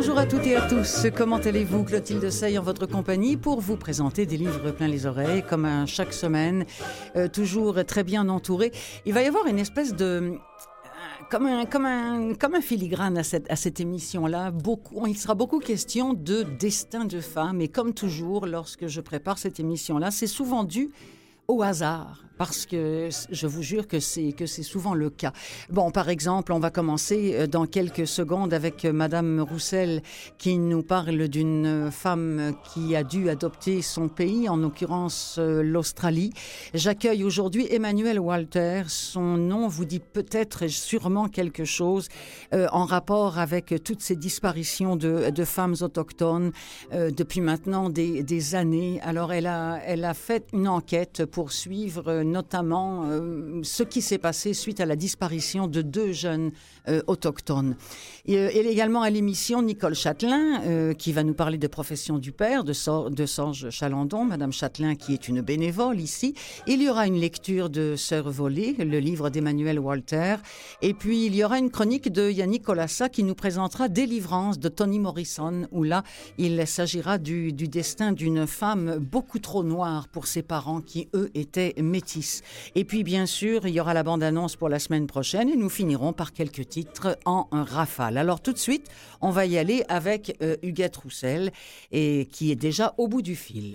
Bonjour à toutes et à tous. Comment allez-vous? Clotilde Sey en votre compagnie pour vous présenter des livres plein les oreilles, comme chaque semaine, toujours très bien entouré. Il va y avoir une espèce de... Comme un filigrane à cette émission-là, il sera beaucoup question de destin de femme. Et comme toujours, lorsque je prépare cette émission-là, c'est souvent dû au hasard, parce que je vous jure que c'est souvent le cas. Bon, par exemple, on va commencer dans quelques secondes avec Madame Roussel qui nous parle d'une femme qui a dû adopter son pays, en l'occurrence l'Australie. J'accueille aujourd'hui Emmanuel Walter. Son nom vous dit peut-être sûrement quelque chose en rapport avec toutes ces disparitions de femmes autochtones depuis maintenant des années. Alors, elle a fait une enquête pour suivre notamment ce qui s'est passé suite à la disparition de 2 jeunes autochtones. Et également à l'émission, Nicole Châtelain, qui va nous parler de Profession du père, de Sorge Chalandon, Madame Châtelain, qui est une bénévole ici. Il y aura une lecture de Sœur volée, le livre d'Emmanuel Walter. Et puis, il y aura une chronique de Yannick Colassa qui nous présentera Délivrance de Toni Morrison, où là, il s'agira du destin d'une femme beaucoup trop noire pour ses parents qui, eux, étaient métis. Et puis, bien sûr, il y aura la bande-annonce pour la semaine prochaine et nous finirons par quelques titres en rafale. Alors, tout de suite, on va y aller avec Huguette Roussel, et qui est déjà au bout du fil.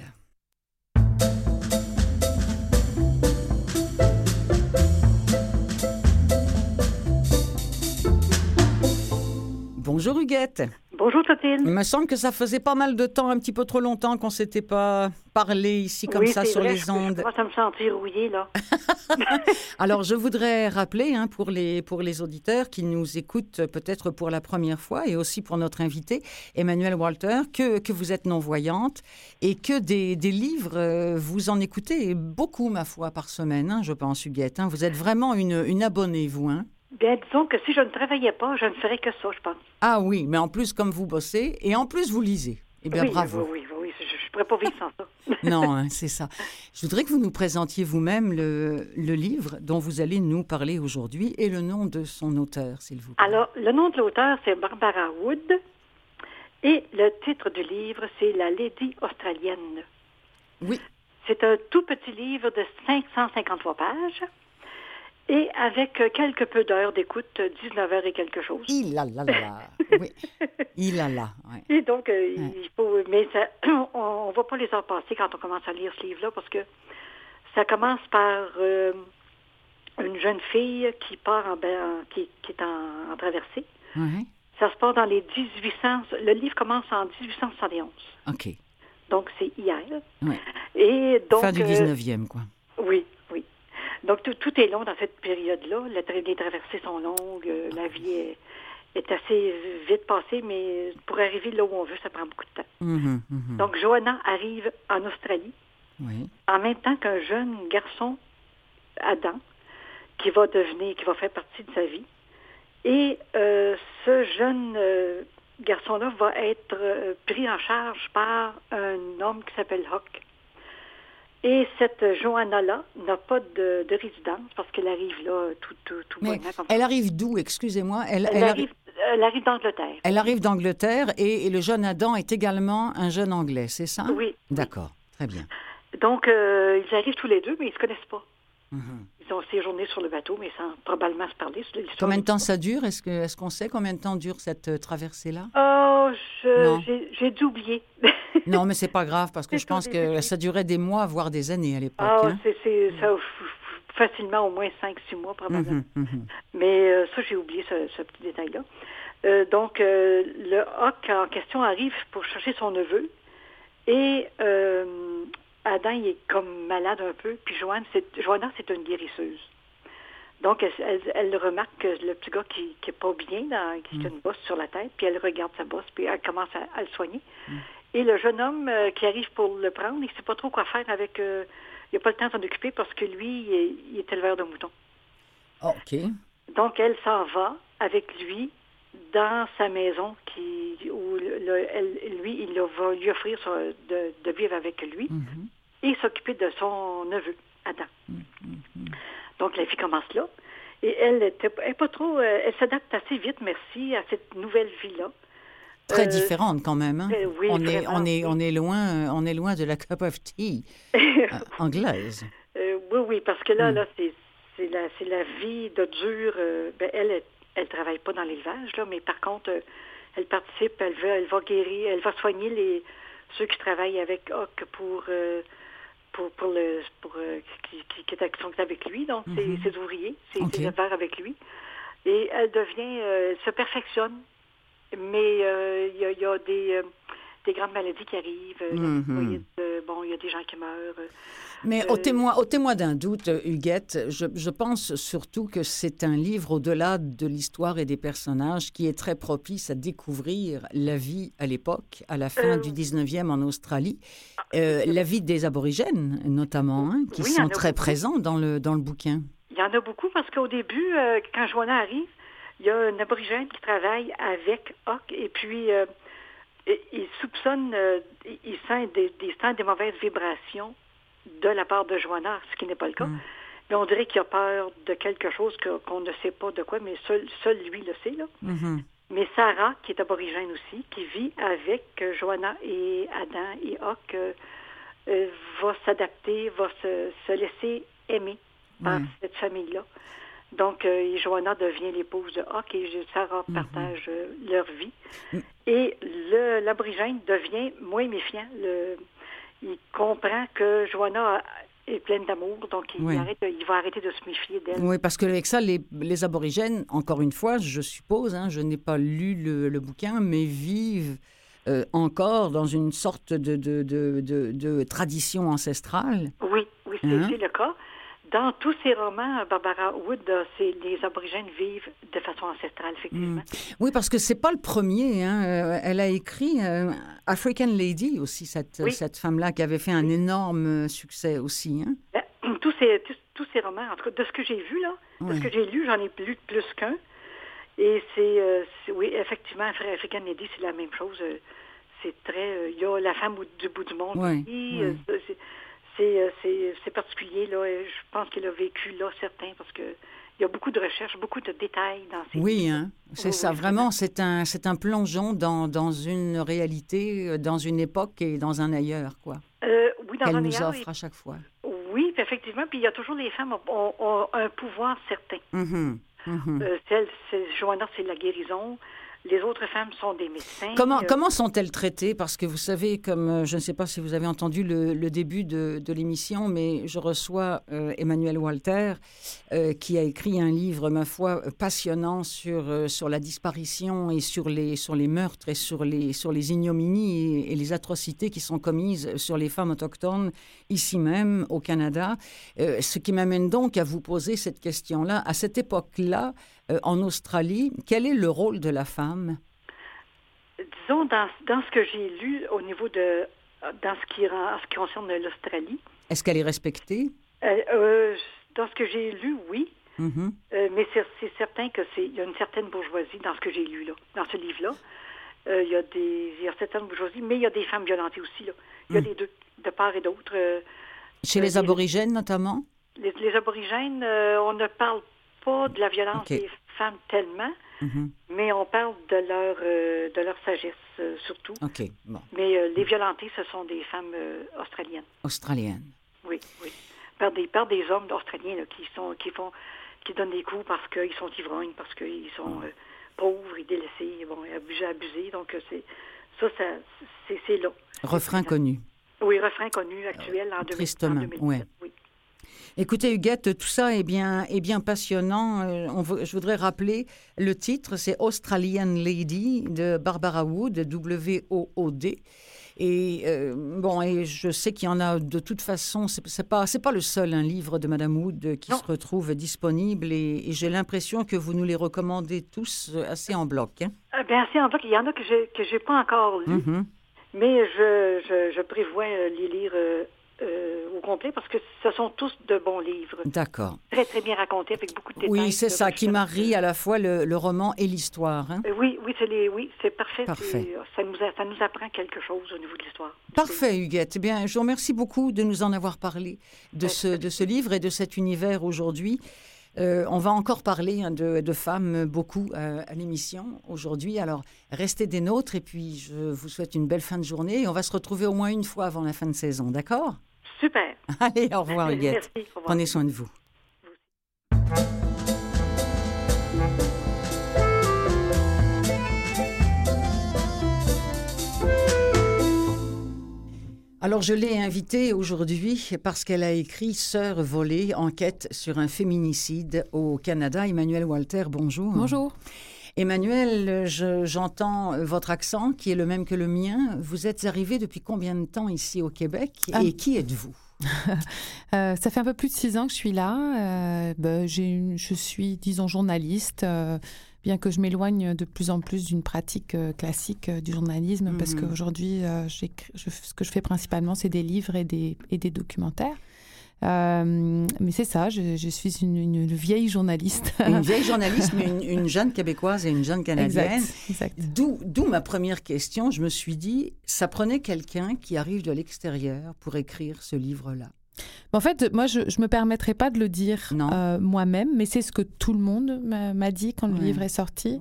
Bonjour Huguette. Bonjour Clotilde. Il me semble que ça faisait pas mal de temps, un petit peu trop longtemps qu'on s'était pas parlé ici comme ça sur les ondes. Je commence à me sentir rouillée là. Alors je voudrais rappeler pour les auditeurs qui nous écoutent peut-être pour la première fois et aussi pour notre invité Emmanuel Walter que vous êtes non-voyante et que des livres, vous en écoutez beaucoup ma foi par semaine, je pense Huguette. Vous êtes vraiment une abonnée vous. Bien, disons que si je ne travaillais pas, je ne ferais que ça, je pense. Ah oui, mais en plus, comme vous bossez, et en plus, vous lisez. Eh bien, oui, bravo. Oui, je ne pourrais pas vivre sans ça. Non, c'est ça. Je voudrais que vous nous présentiez vous-même le livre dont vous allez nous parler aujourd'hui et le nom de son auteur, s'il vous plaît. Alors, le nom de l'auteur, c'est Barbara Wood, et le titre du livre, c'est La Lady australienne. Oui. C'est un tout petit livre de 553 pages. Et avec quelque peu d'heures d'écoute, 19 heures et quelque chose. Oui. Ouais. Et donc, il faut... Mais ça, on ne voit pas les heures passer quand on commence à lire ce livre-là, parce que ça commence par une jeune fille qui part qui est en traversée. Ouais. Ça se passe dans les 1800... Le livre commence en 1871. OK. Donc, c'est hier. Ouais. Et donc, fin du 19e, quoi. Oui. Donc, tout est long dans cette période-là. Les traversées sont longues. La vie est assez vite passée, mais pour arriver là où on veut, ça prend beaucoup de temps. Donc, Johanna arrive en Australie, en même temps qu'un jeune garçon, Adam, qui va faire partie de sa vie. Et ce jeune garçon-là va être pris en charge par un homme qui s'appelle Huck. Et cette Johanna-là n'a pas de résidence parce qu'elle arrive là tout bonnement. Elle arrive d'où, excusez-moi? Elle arrive d'Angleterre. Elle arrive d'Angleterre et le jeune Adam est également un jeune Anglais, c'est ça? Oui. D'accord, très bien. Donc, ils arrivent tous les deux, mais ils ne se connaissent pas. Ils ont séjourné sur le bateau, mais sans probablement se parler. Combien de temps ça dure? Est-ce qu'on sait combien de temps dure cette traversée-là? Oh, j'ai dû oublier. Non, mais c'est pas grave, parce que je pense que ça durait des mois, voire des années à l'époque. Ah, ça facilement au moins 5-6 mois, probablement. Mais ça, j'ai oublié ce petit détail-là. Donc, le Huck en question arrive pour chercher son neveu. Et Adam, il est comme malade un peu. Puis Johanna, c'est une guérisseuse. Donc, elle remarque que le petit gars qui n'est pas bien, qui a une bosse sur la tête, puis elle regarde sa bosse, puis elle commence à le soigner. Et le jeune homme qui arrive pour le prendre, il ne sait pas trop quoi faire avec... il n'a pas le temps de s'en occuper parce que lui, il est éleveur de moutons. OK. Donc, elle s'en va avec lui dans sa maison où lui, il va lui offrir de vivre avec lui et s'occuper de son neveu, Adam. Donc, la vie commence là. Et elle est pas trop... elle s'adapte assez vite, merci, à cette nouvelle vie-là. Très différente quand même. Hein? Oui, on est loin de la cup of tea anglaise. Oui, parce que là, c'est la vie de dur. Elle travaille pas dans l'élevage, là, mais par contre, elle participe, elle va guérir, elle va soigner ceux qui travaillent avec Hawk qui sont avec lui, donc ses ouvriers, ses éleveurs avec lui. Et elle se perfectionne. Mais il y a des grandes maladies qui arrivent. Il y a des gens qui meurent. Mais au témoin d'un doute, Huguette, je pense surtout que c'est un livre au-delà de l'histoire et des personnages qui est très propice à découvrir la vie à l'époque, à la fin du 19e en Australie, la vie des aborigènes notamment, hein, qui sont très présents dans le bouquin. Il y en a beaucoup parce qu'au début, quand Joanna arrive, il y a un aborigène qui travaille avec Hawk et puis il soupçonne, il sent des mauvaises vibrations de la part de Joanna, ce qui n'est pas le cas. Mais on dirait qu'il a peur de quelque chose qu'on ne sait pas de quoi, mais seul lui le sait. Là. Mais Sarah, qui est aborigène aussi, qui vit avec Joanna et Adam et Hawk, va s'adapter, va se laisser aimer par cette famille-là. Donc, Joanna devient l'épouse de Hawk et Sarah partagent leur vie. Et l'aborigène devient moins méfiant. Il comprend que Joanna est pleine d'amour, donc il va arrêter de se méfier d'elle. Oui, parce qu'avec ça, les aborigènes, encore une fois, je suppose, hein, je n'ai pas lu le bouquin, mais vivent encore dans une sorte de tradition ancestrale. Oui, c'est le cas. Dans tous ces romans, Barbara Wood, les aborigènes vivent de façon ancestrale, effectivement. Oui, parce que c'est pas le premier. Hein. Elle a écrit African Lady aussi, cette femme-là, qui avait fait un énorme succès aussi. Hein. Tous ces romans, en tout cas, de ce que j'ai vu, là, de ce que j'ai lu, j'en ai lu plus qu'un. Et oui, effectivement, African Lady, c'est la même chose. C'est très... Il y a la femme du bout du monde aussi. C'est particulier, là. Je pense qu'il a vécu là, certains, parce que il y a beaucoup de recherches, beaucoup de détails dans ces livres. Hein, c'est ça. Vraiment, c'est un plongeon dans une réalité, dans une époque et dans un ailleurs, quoi. Oui, dans qu'elle un nous ailleurs, offre à chaque fois. Oui, effectivement. Puis il y a toujours les femmes ont un pouvoir certain. Joanna, c'est la guérison. Les autres femmes sont des médecins. Comment sont-elles traitées? Parce que vous savez, comme je ne sais pas si vous avez entendu le début de l'émission, mais je reçois Emmanuel Walter, qui a écrit un livre, ma foi, passionnant sur la disparition et sur les meurtres et sur les ignominies et les atrocités qui sont commises sur les femmes autochtones, ici même, au Canada. Ce qui m'amène donc à vous poser cette question-là. À cette époque-là, en Australie, quel est le rôle de la femme? Disons, dans ce que j'ai lu au niveau dans ce qui concerne l'Australie. Est-ce qu'elle est respectée? Dans ce que j'ai lu, oui. Mais c'est certain qu'il y a une certaine bourgeoisie dans ce que j'ai lu, là, dans ce livre-là. Il y a certaines bourgeoisies, mais il y a des femmes violentées aussi, là. Il y a les deux, de part et d'autre. Chez les aborigènes, notamment? Les aborigènes, on ne parle pas de la violence des femmes tellement, mais on parle de leur sagesse, surtout. Bon. Mais les violentées, ce sont des femmes australiennes. Australiennes. Oui. Par des hommes australiens là, qui donnent des coups parce qu'ils sont ivrognes, parce qu'ils sont pauvres et délaissés, abusés. Donc, c'est là. Refrain connu. Oui, refrain connu, actuel, en 2017. Tristement, oui. Écoutez, Huguette, tout ça est bien passionnant. Je voudrais rappeler le titre, c'est Australian Lady de Barbara Wood, W-O-O-D. Et et je sais qu'il y en a de toute façon, c'est pas le seul livre de Madame Wood qui se retrouve disponible et j'ai l'impression que vous nous les recommandez tous assez en bloc. Hein? Assez en bloc. Il y en a que j'ai pas encore lu, mais je prévois les lire au complet parce que ce sont tous de bons livres. D'accord. Très, très bien racontés avec beaucoup de détails. Oui, c'est ça, qui marie à la fois le roman et l'histoire. Hein? Oui, c'est parfait. Ça nous apprend quelque chose au niveau de l'histoire. Parfait, Huguette. Eh bien, je vous remercie beaucoup de nous en avoir parlé de ce livre et de cet univers aujourd'hui. On va encore parler de femmes beaucoup à l'émission aujourd'hui. Alors, restez des nôtres et puis je vous souhaite une belle fin de journée. Et on va se retrouver au moins une fois avant la fin de saison, d'accord? Super. Allez, au revoir, Huguette. Merci. Au revoir. Prenez soin de vous. Alors, je l'ai invitée aujourd'hui parce qu'elle a écrit « Sœurs volées, enquête sur un féminicide au Canada ». Emmanuelle Walter, bonjour. Bonjour. Emmanuelle, j'entends votre accent qui est le même que le mien. Vous êtes arrivée depuis combien de temps ici au Québec et qui êtes-vous? Ça fait un peu plus de 6 ans que je suis là. Je suis, disons, journaliste, bien que je m'éloigne de plus en plus d'une pratique classique du journalisme, parce qu'aujourd'hui, ce que je fais principalement, c'est des livres et des documentaires. Mais c'est ça, je suis une vieille journaliste. Une vieille journaliste, mais une jeune Québécoise et une jeune Canadienne. Exact. D'où ma première question. Je me suis dit, ça prenait quelqu'un qui arrive de l'extérieur pour écrire ce livre-là. En fait, moi, je ne me permettrai pas de le dire moi-même, mais c'est ce que tout le monde m'a dit quand le livre est sorti.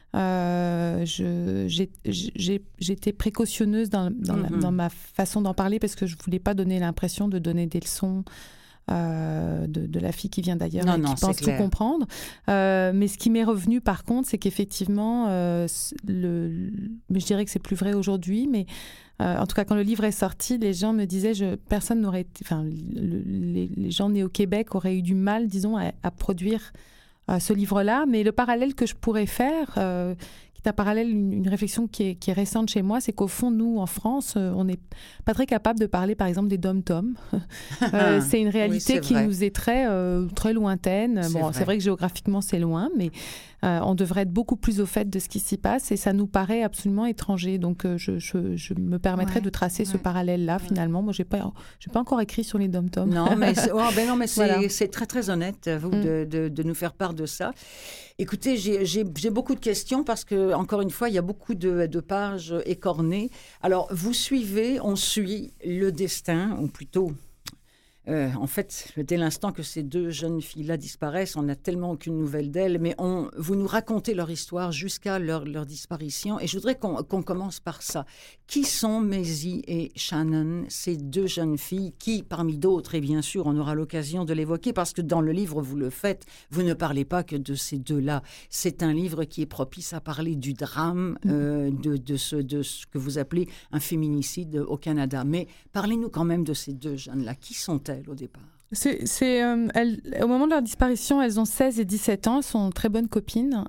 J'étais précautionneuse dans ma façon d'en parler parce que je ne voulais pas donner l'impression de donner des leçons de la fille qui vient d'ailleurs et qui pense tout comprendre. Mais ce qui m'est revenu par contre, c'est qu'effectivement, mais je dirais que c'est plus vrai aujourd'hui, mais en tout cas quand le livre est sorti, les gens me disaient, personne n'aurait été, enfin les gens nés au Québec auraient eu du mal, disons, à produire ce livre-là, mais le parallèle que je pourrais faire, qui est un parallèle, une réflexion qui est récente chez moi, c'est qu'au fond, nous, en France, on n'est pas très capable de parler, par exemple, des dom-toms. C'est une réalité qui nous est très lointaine. C'est vrai que géographiquement, c'est loin, mais on devrait être beaucoup plus au fait de ce qui s'y passe et ça nous paraît absolument étranger. Donc, je me permettrai de tracer ce parallèle-là, finalement. Moi, je n'ai pas encore écrit sur les dom-toms. Non, mais c'est très, très honnête, vous, de nous faire part de ça. Écoutez, j'ai beaucoup de questions parce que, encore une fois, il y a beaucoup de pages écornées. Alors, on suit le destin, ou plutôt... en fait, dès l'instant que ces 2 jeunes filles-là disparaissent, on n'a tellement aucune nouvelle d'elles, mais vous nous racontez leur histoire jusqu'à leur disparition. Et je voudrais qu'on commence par ça. Qui sont Maisie et Shannon, ces 2 jeunes filles qui, parmi d'autres, et bien sûr, on aura l'occasion de l'évoquer, parce que dans le livre, vous le faites, vous ne parlez pas que de ces 2-là. C'est un livre qui est propice à parler du drame de ce que vous appelez un féminicide au Canada. Mais parlez-nous quand même de ces 2 jeunes-là. Qui sont-elles au départ? Au moment de leur disparition, elles ont 16 et 17 ans, elles sont très bonnes copines.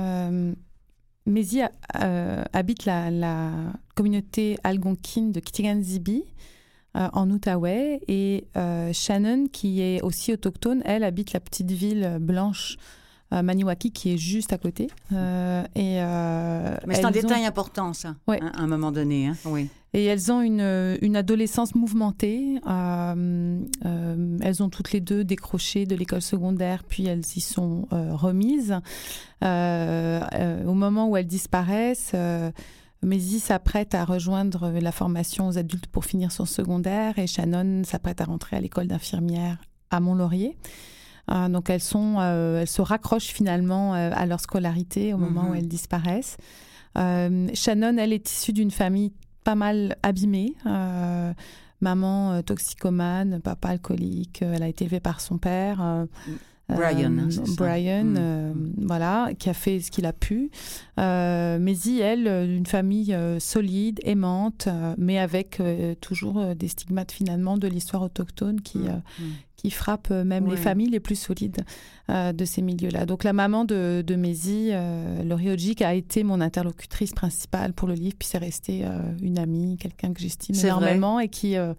Maisie habite la communauté algonquine de Kitigan-Zibi, en Outaouais, et Shannon, qui est aussi autochtone, elle habite la petite ville blanche Maniwaki, qui est juste à côté. Mais c'est un détail important, ça, à un moment donné. Hein? Oui. Et elles ont une adolescence mouvementée. Elles ont toutes les 2 décroché de l'école secondaire, puis elles y sont remises. Au moment où elles disparaissent, Maisie s'apprête à rejoindre la formation aux adultes pour finir son secondaire et Shannon s'apprête à rentrer à l'école d'infirmière à Mont-Laurier. Donc elles se raccrochent finalement à leur scolarité au moment où elles disparaissent. Shannon, elle est issue d'une famille pas mal abîmée. Maman toxicomane, papa alcoolique. Elle a été élevée par son père. Brian, voilà, qui a fait ce qu'il a pu. Maisie, elle, une famille solide, aimante, mais avec toujours des stigmates finalement de l'histoire autochtone qui frappent même les familles les plus solides de ces milieux-là. Donc la maman de Maisie, Laurie Hodgick, a été mon interlocutrice principale pour le livre, puis c'est resté une amie, quelqu'un que j'estime énormément et qui a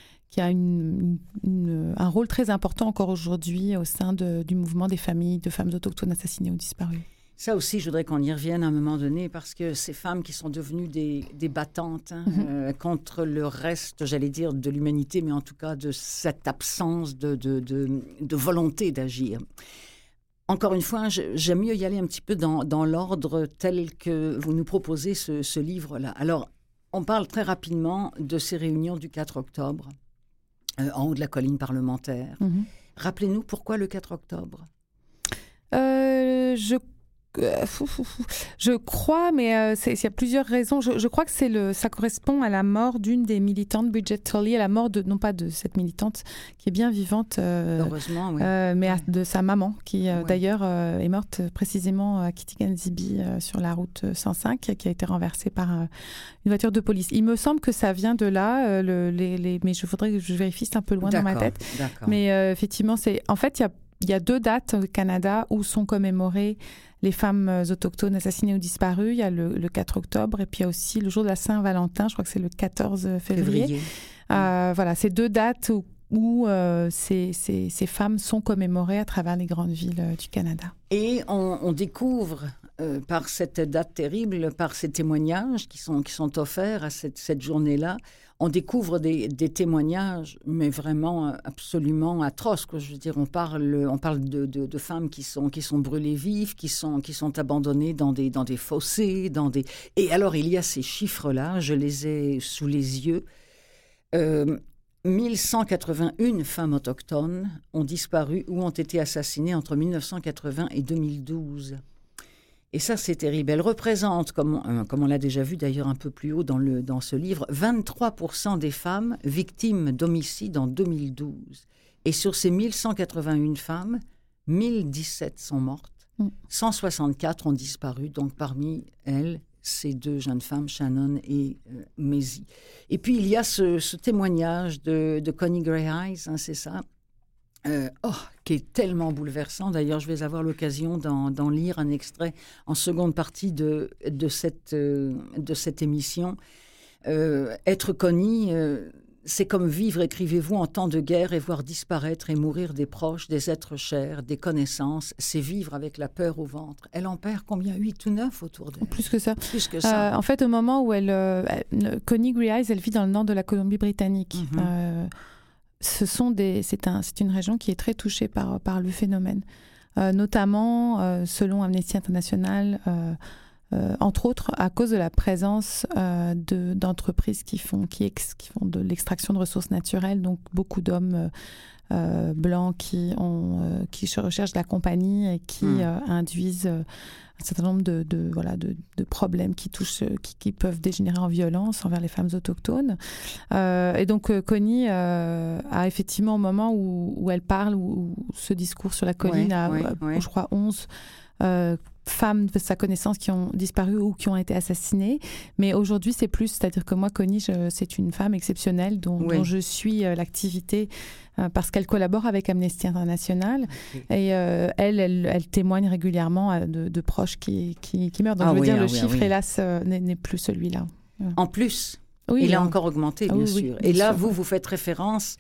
un rôle très important encore aujourd'hui au sein du mouvement des familles de femmes autochtones assassinées ou disparues. Ça aussi, je voudrais qu'on y revienne à un moment donné, parce que ces femmes qui sont devenues des battantes contre le reste, j'allais dire, de l'humanité, mais en tout cas de cette absence de volonté d'agir. Encore une fois, j'aime mieux y aller un petit peu dans l'ordre tel que vous nous proposez ce livre-là. Alors, on parle très rapidement de ces réunions du 4 octobre, en haut de la colline parlementaire. Rappelez-nous pourquoi le 4 octobre? Je crois, mais il y a plusieurs raisons. Je crois que ça correspond à la mort d'une des militantes, Bridget Tolley, à la mort non pas de cette militante qui est bien vivante, heureusement, oui. mais de sa maman, qui d'ailleurs est morte précisément à Kittigan-Zibi sur la route 105, qui a été renversée par une voiture de police. Il me semble que ça vient de là, mais je voudrais que je vérifie, c'est un peu loin dans ma tête. D'accord. Mais effectivement, en fait, il y a 2 dates au Canada où sont commémorées les femmes autochtones assassinées ou disparues. Il y a le 4 octobre et puis il y a aussi le jour de la Saint-Valentin, je crois que c'est le 14 février. Voilà, c'est 2 dates où ces femmes sont commémorées à travers les grandes villes du Canada. Et on découvre par cette date terrible, par ces témoignages qui sont offerts à cette journée-là, on découvre des témoignages, mais vraiment absolument atroces. Je veux dire, on parle de femmes qui sont brûlées vives, qui sont abandonnées dans des fossés, Et alors, il y a ces chiffres-là, je les ai sous les yeux. 1181 femmes autochtones ont disparu ou ont été assassinées entre 1980 et 2012. Et ça, c'est terrible. Elle représente, comme on l'a déjà vu d'ailleurs un peu plus haut dans ce livre, 23% des femmes victimes d'homicide en 2012. Et sur ces 1181 femmes, 1017 sont mortes, 164 ont disparu. Donc parmi elles, ces 2 jeunes femmes, Shannon et Maisie. Et puis il y a ce témoignage de Connie Gray Eyes, hein, c'est ça, qui est tellement bouleversant. D'ailleurs, je vais avoir l'occasion d'en lire un extrait en seconde partie de cette émission. Être Connie, c'est comme vivre, écrivez-vous, en temps de guerre et voir disparaître et mourir des proches, des êtres chers, des connaissances. C'est vivre avec la peur au ventre. Elle en perd combien? 8 ou 9 autour d'elle? Plus que ça. Plus que ça. En fait, au moment où Connie Gray Eyes, elle vit dans le nord de la Colombie-Britannique. C'est une région qui est très touchée par le phénomène, notamment selon Amnesty International, entre autres à cause de la présence d'entreprises qui font de l'extraction de ressources naturelles, donc beaucoup d'hommes blancs qui recherchent la compagnie et qui induisent un certain nombre de problèmes qui peuvent dégénérer en violence envers les femmes autochtones. Et donc Connie a effectivement, au moment où elle parle, où ce discours sur la colline, je crois 11 femmes de sa connaissance qui ont disparu ou qui ont été assassinées. Mais aujourd'hui, c'est plus, c'est-à-dire que moi, Connie, c'est une femme exceptionnelle dont je suis l'activité parce qu'elle collabore avec Amnesty International et elle témoigne régulièrement de proches qui meurent. Donc je veux dire, le chiffre, hélas, n'est plus celui-là. En plus, il a encore augmenté, bien sûr. Et là, vous faites référence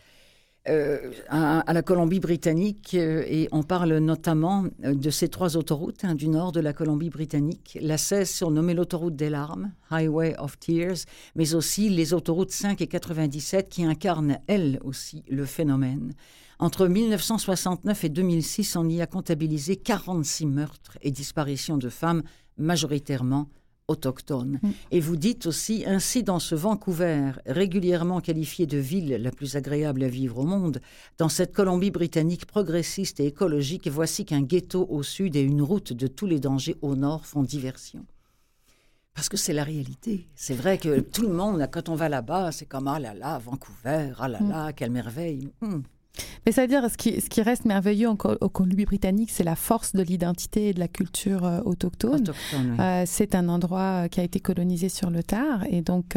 à la Colombie-Britannique et on parle notamment de ces 3 autoroutes du nord de la Colombie-Britannique. La 16 surnommée l'autoroute des larmes, Highway of Tears, mais aussi les autoroutes 5 et 97 qui incarnent elles aussi le phénomène. Entre 1969 et 2006, on y a comptabilisé 46 meurtres et disparitions de femmes, majoritairement autochtones. Et vous dites aussi, ainsi dans ce Vancouver, régulièrement qualifié de ville la plus agréable à vivre au monde, dans cette Colombie-Britannique progressiste et écologique, voici qu'un ghetto au sud et une route de tous les dangers au nord font diversion. Parce que c'est la réalité. C'est vrai que tout le monde, quand on va là-bas, c'est comme « Ah là là, Vancouver, ah là là, quelle merveille !» Mais c'est-à-dire, ce qui reste merveilleux en Colombie-Britannique, c'est la force de l'identité et de la culture autochtone. C'est un endroit qui a été colonisé sur le tard, et donc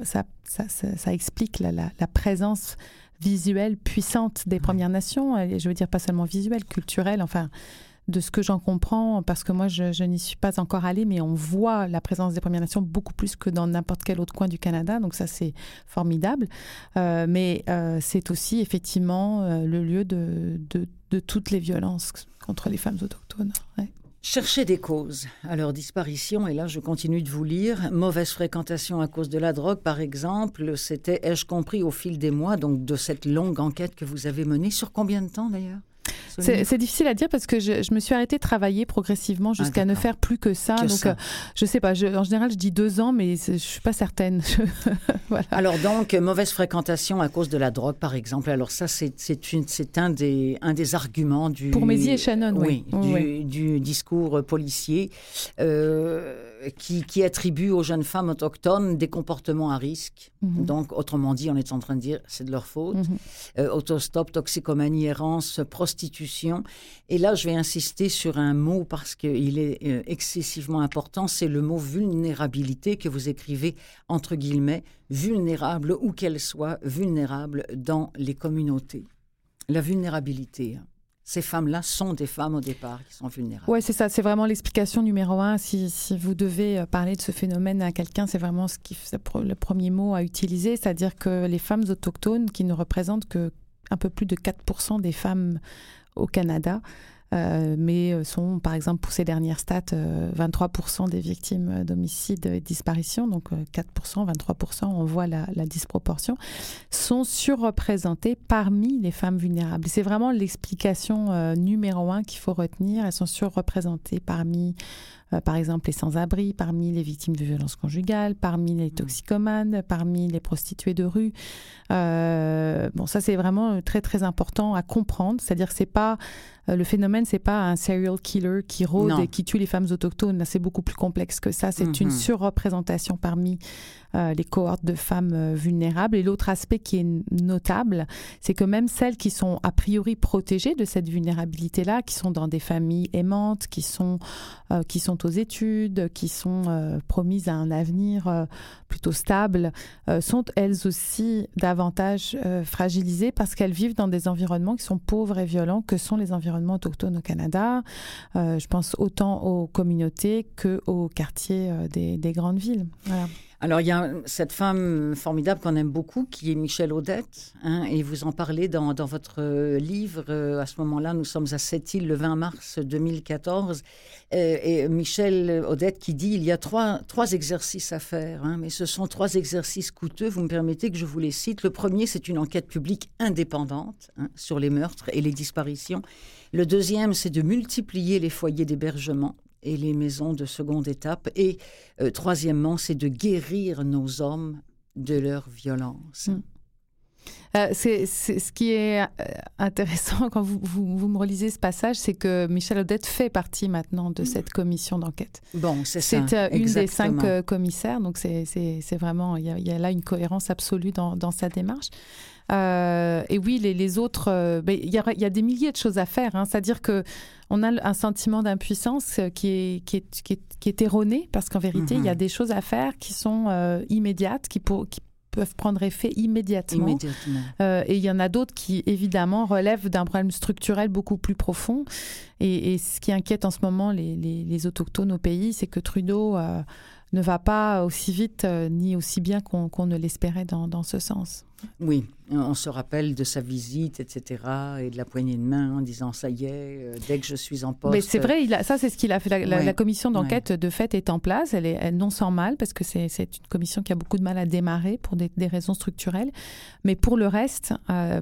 ça explique la présence visuelle puissante des Premières Nations, et je veux dire pas seulement visuelle, culturelle, enfin... de ce que j'en comprends, parce que moi, je n'y suis pas encore allée, mais on voit la présence des Premières Nations beaucoup plus que dans n'importe quel autre coin du Canada, donc ça, c'est formidable. Mais c'est aussi, effectivement, le lieu de toutes les violences contre les femmes autochtones. Ouais. Chercher des causes à leur disparition, et là, je continue de vous lire. Mauvaise fréquentation à cause de la drogue, par exemple, c'était « Ai-je compris au fil des mois », donc de cette longue enquête que vous avez menée. Sur combien de temps, d'ailleurs ? C'est difficile à dire parce que je me suis arrêtée de travailler progressivement jusqu'à ne faire plus que ça. Je sais pas, en général, je dis 2 ans, mais je suis pas certaine. Voilà. Alors donc, mauvaise fréquentation à cause de la drogue, par exemple. Alors ça, c'est un des arguments du... Pour Maisie et Shannon, oui. Du discours policier qui attribue aux jeunes femmes autochtones des comportements à risque. Mm-hmm. Donc, autrement dit, on est en train de dire c'est de leur faute. Mm-hmm. Autostop, toxicomanie, errance, prostitution. Et là, je vais insister sur un mot parce qu'il est excessivement important. C'est le mot vulnérabilité que vous écrivez entre guillemets, vulnérable, où qu'elle soit, vulnérable dans les communautés. La vulnérabilité. Ces femmes-là sont des femmes au départ qui sont vulnérables. Oui, c'est ça. C'est vraiment l'explication numéro 1. Si vous devez parler de ce phénomène à quelqu'un, c'est vraiment le premier mot à utiliser. C'est-à-dire que les femmes autochtones, qui ne représentent qu'un peu plus de 4% des femmes au Canada, mais sont, par exemple, pour ces dernières stats, 23% des victimes d'homicides et de disparitions, donc 4%, 23%, on voit la disproportion, sont surreprésentées parmi les femmes vulnérables. C'est vraiment l'explication numéro 1 qu'il faut retenir. Elles sont surreprésentées parmi, par exemple, les sans-abri, parmi les victimes de violences conjugales, parmi les toxicomanes, parmi les prostituées de rue. Bon, ça, c'est vraiment très, très important à comprendre. C'est-à-dire que c'est pas... Le phénomène, c'est pas un serial killer qui rôde et qui tue les femmes autochtones. Là, c'est beaucoup plus complexe que ça. C'est une surreprésentation parmi les cohortes de femmes vulnérables. Et l'autre aspect qui est notable, c'est que même celles qui sont a priori protégées de cette vulnérabilité-là, qui sont dans des familles aimantes, qui sont aux études, qui sont promises à un avenir plutôt stable, sont elles aussi davantage fragilisées parce qu'elles vivent dans des environnements qui sont pauvres et violents que sont les environnements autochtones au Canada. Je pense autant aux communautés qu'aux quartiers des grandes villes. Voilà. Alors, il y a cette femme formidable qu'on aime beaucoup, qui est Michèle Audette, et vous en parlez dans votre livre. À ce moment-là, nous sommes à Sept-Îles le 20 mars 2014. Et Michèle Audette qui dit il y a trois exercices à faire, mais ce sont 3 exercices coûteux. Vous me permettez que je vous les cite. Le premier, c'est une enquête publique indépendante sur les meurtres et les disparitions. Le deuxième, c'est de multiplier les foyers d'hébergement et les maisons de seconde étape. Et troisièmement, c'est de guérir nos hommes de leur violence. C'est ce qui est intéressant quand vous me relisez ce passage, c'est que Michèle Audette fait partie maintenant de cette commission d'enquête. Bon, c'est ça. C'est une des 5 commissaires, donc c'est vraiment, il y a là une cohérence absolue dans sa démarche. Et oui, les autres, il y a des milliers de choses à faire. C'est-à-dire que on a un sentiment d'impuissance qui est erroné, parce qu'en vérité, il y a des choses à faire qui sont immédiates, qui peuvent prendre effet immédiatement. Et il y en a d'autres qui, évidemment, relèvent d'un problème structurel beaucoup plus profond. Et ce qui inquiète en ce moment les autochtones au pays, c'est que Trudeau ne va pas aussi vite ni aussi bien qu'on ne l'espérait dans ce sens. Oui, on se rappelle de sa visite, etc., et de la poignée de main en disant « ça y est, dès que je suis en poste ». Mais c'est vrai, ça c'est ce qu'il a fait. La commission d'enquête de fait est en place, elle non sans mal, parce que c'est une commission qui a beaucoup de mal à démarrer pour des raisons structurelles. Mais pour le reste,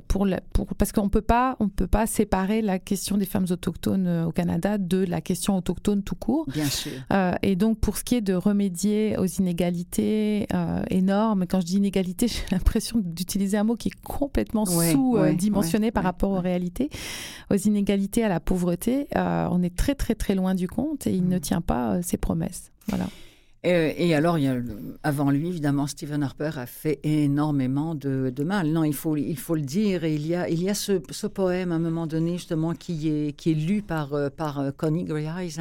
parce qu'on peut pas séparer la question des femmes autochtones au Canada de la question autochtone tout court. Bien sûr. Et donc pour ce qui est de remédier aux inégalités énormes, quand je dis inégalités, j'ai l'impression d'utiliser un mot qui est complètement sous-dimensionné par rapport aux réalités, aux inégalités, à la pauvreté. On est très, très, très loin du compte et il ne tient pas ses promesses. Voilà. Et alors, avant lui, évidemment, Stephen Harper a fait énormément de mal. Non, il faut le dire. Et il y a ce poème, à un moment donné, justement, qui est lu par Connie Greyeyes.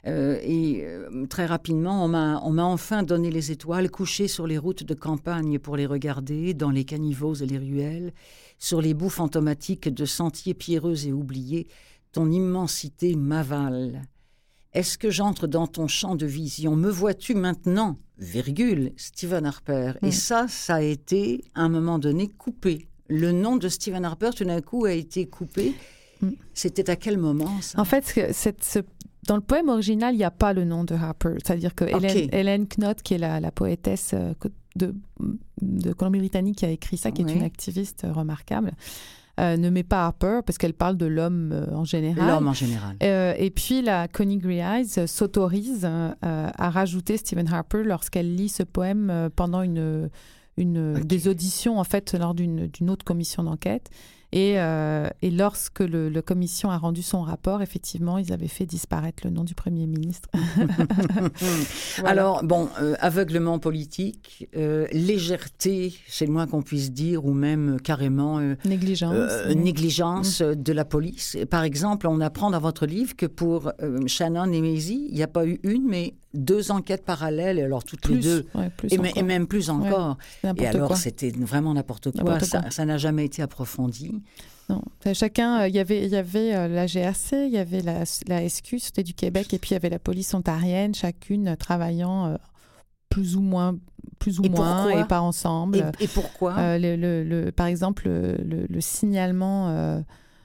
Et très rapidement, on m'a enfin donné les étoiles, couchées sur les routes de campagne pour les regarder, dans les caniveaux et les ruelles, sur les bouts fantomatiques de sentiers pierreux et oubliés. Ton immensité m'avale. Est-ce que j'entre dans ton champ de vision? Me vois-tu maintenant, Stephen Harper. Et ça a été, à un moment donné, coupé. Le nom de Stephen Harper, tout d'un coup, a été coupé. C'était à quel moment, ça? En fait, dans le poème original, il n'y a pas le nom de Harper. C'est-à-dire que Hélène Knott, qui est la poétesse de Colombie-Britannique, qui a écrit ça, qui est une activiste remarquable, ne met pas Harper parce qu'elle parle de l'homme en général. L'homme en général. Et puis la Connie Grimes s'autorise à rajouter Stephen Harper lorsqu'elle lit ce poème pendant des auditions en fait lors d'une autre commission d'enquête. Et lorsque la commission a rendu son rapport, effectivement, ils avaient fait disparaître le nom du Premier ministre. Voilà. Alors, aveuglement politique, légèreté, c'est le moins qu'on puisse dire, ou même carrément négligence de la police. Par exemple, on apprend dans votre livre que pour Shannon et Maisie, il n'y a pas eu une, mais 2 enquêtes parallèles, alors toutes les deux, et même plus encore. Ouais, et alors, quoi. C'était vraiment n'importe quoi. Ça n'a jamais été approfondi. Non, chacun, il y avait la GRC, il y avait la SQ, c'était du Québec, et puis il y avait la police ontarienne, chacune travaillant plus ou moins et pas ensemble. Et pourquoi par exemple, le signalement...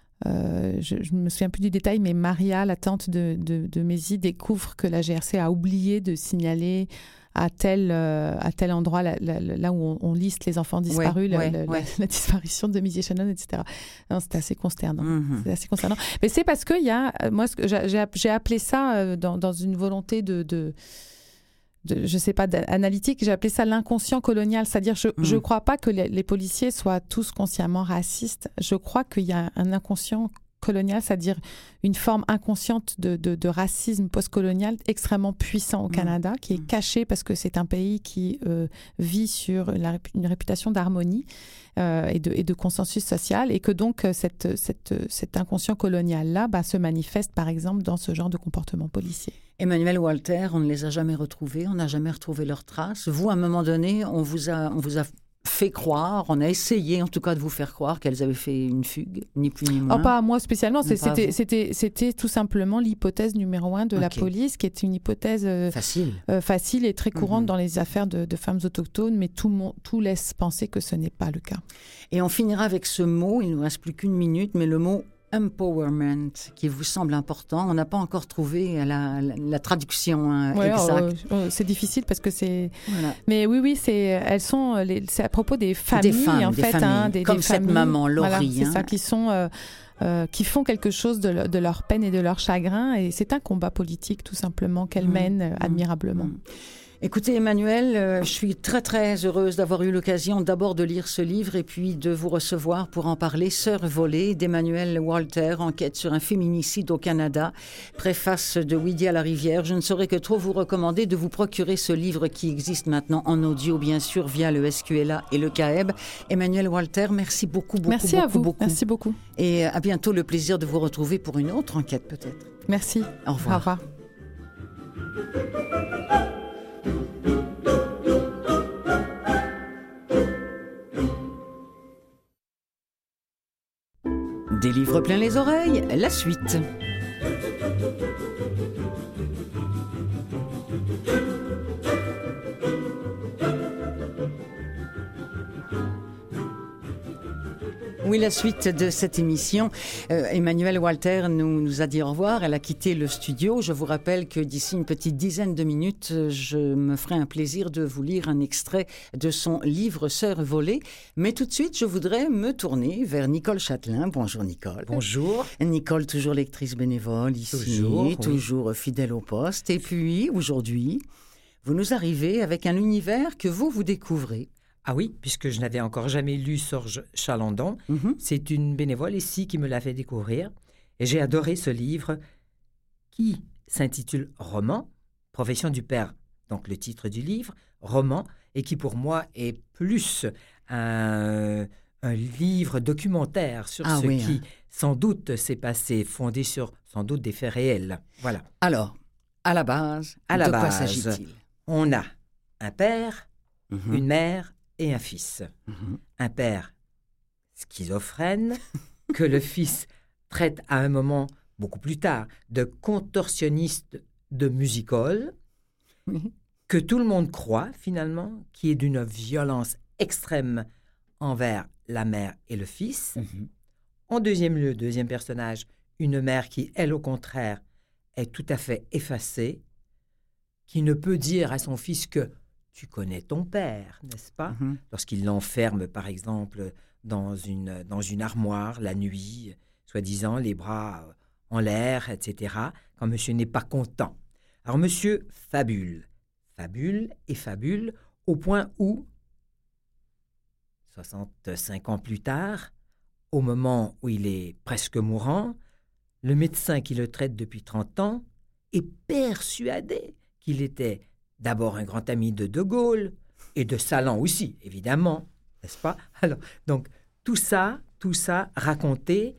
je ne me souviens plus du détail, mais Maria, la tante de Maisie, découvre que la GRC a oublié de signaler à tel endroit, là où on liste les enfants disparus, la disparition de Maisie et Shannon, etc. Non, c'était assez consternant. C'est assez consternant. Mais c'est parce qu'il y a... Moi, j'ai appelé ça dans une volonté de je sais pas, analytique, j'ai appelé ça l'inconscient colonial. C'est-à-dire, je ne crois pas que les policiers soient tous consciemment racistes. Je crois qu'il y a un inconscient colonial, c'est-à-dire une forme inconsciente de racisme postcolonial extrêmement puissant au Canada, qui est caché parce que c'est un pays qui vit sur une réputation d'harmonie et de consensus social, et que donc cet inconscient colonial-là se manifeste par exemple dans ce genre de comportement policier. Emmanuel Walter, on ne les a jamais retrouvés, on n'a jamais retrouvé leurs traces. Vous, à un moment donné, on vous a fait croire, on a essayé en tout cas de vous faire croire qu'elles avaient fait une fugue, ni plus ni moins. Pas moi spécialement, c'était tout simplement l'hypothèse numéro 1 de la police, qui est une hypothèse facile et très courante dans les affaires de femmes autochtones, mais tout laisse penser que ce n'est pas le cas. Et on finira avec ce mot, il ne nous reste plus qu'une minute, mais le mot empowerment, qui vous semble important. On n'a pas encore trouvé la traduction exacte. C'est difficile parce que c'est... Voilà. Mais oui, c'est à propos des familles, comme cette maman, Laurie. Voilà, c'est ça, qui font quelque chose de leur peine et de leur chagrin. Et c'est un combat politique, tout simplement, qu'elles mènent admirablement. Écoutez, Emmanuel, je suis très, très heureuse d'avoir eu l'occasion d'abord de lire ce livre et puis de vous recevoir pour en parler. Sœurs volées d'Emmanuel Walter, enquête sur un féminicide au Canada, préface de Wydia Larivière. Je ne saurais que trop vous recommander de vous procurer ce livre qui existe maintenant en audio, bien sûr, via le SQLA et le CAEB. Emmanuel Walter, merci beaucoup. Merci à vous. Merci beaucoup. Et à bientôt, le plaisir de vous retrouver pour une autre enquête peut-être. Merci. Au revoir. Au revoir. Des livres plein les oreilles, la suite. Oui, la suite de cette émission. Emmanuel Walter nous a dit au revoir. Elle a quitté le studio. Je vous rappelle que d'ici une petite dizaine de minutes, je me ferai un plaisir de vous lire un extrait de son livre « Sœurs volées ». Mais tout de suite, je voudrais me tourner vers Nicole Châtelain. Bonjour Nicole. Bonjour. Nicole, toujours lectrice bénévole ici, toujours fidèle au poste. Et puis, aujourd'hui, vous nous arrivez avec un univers que vous découvrez. Ah oui, puisque je n'avais encore jamais lu Sorge Chalandon. C'est une bénévole ici qui me l'a fait découvrir. Et j'ai adoré ce livre qui s'intitule « Roman », profession du père. Donc le titre du livre, « Roman », et qui pour moi est plus un livre documentaire sur qui sans doute s'est passé, fondé sur sans doute des faits réels. Voilà. Alors, à la base, quoi s'agit-il? On a un père, une mère et un fils. Un père schizophrène que le fils traite à un moment, beaucoup plus tard, de contorsionniste de music-hall, que tout le monde croit finalement, qui est d'une violence extrême envers la mère et le fils. En deuxième lieu, deuxième personnage, une mère qui, elle, au contraire, est tout à fait effacée, qui ne peut dire à son fils que « tu connais ton père, n'est-ce pas? Lorsqu'il l'enferme, par exemple, dans une armoire la nuit, soi-disant les bras en l'air, etc., quand monsieur n'est pas content. Alors monsieur fabule au point où, 65 ans plus tard, au moment où il est presque mourant, le médecin qui le traite depuis 30 ans est persuadé qu'il était d'abord un grand ami de De Gaulle et de Salan aussi, évidemment, n'est-ce pas? Alors, donc, tout ça raconté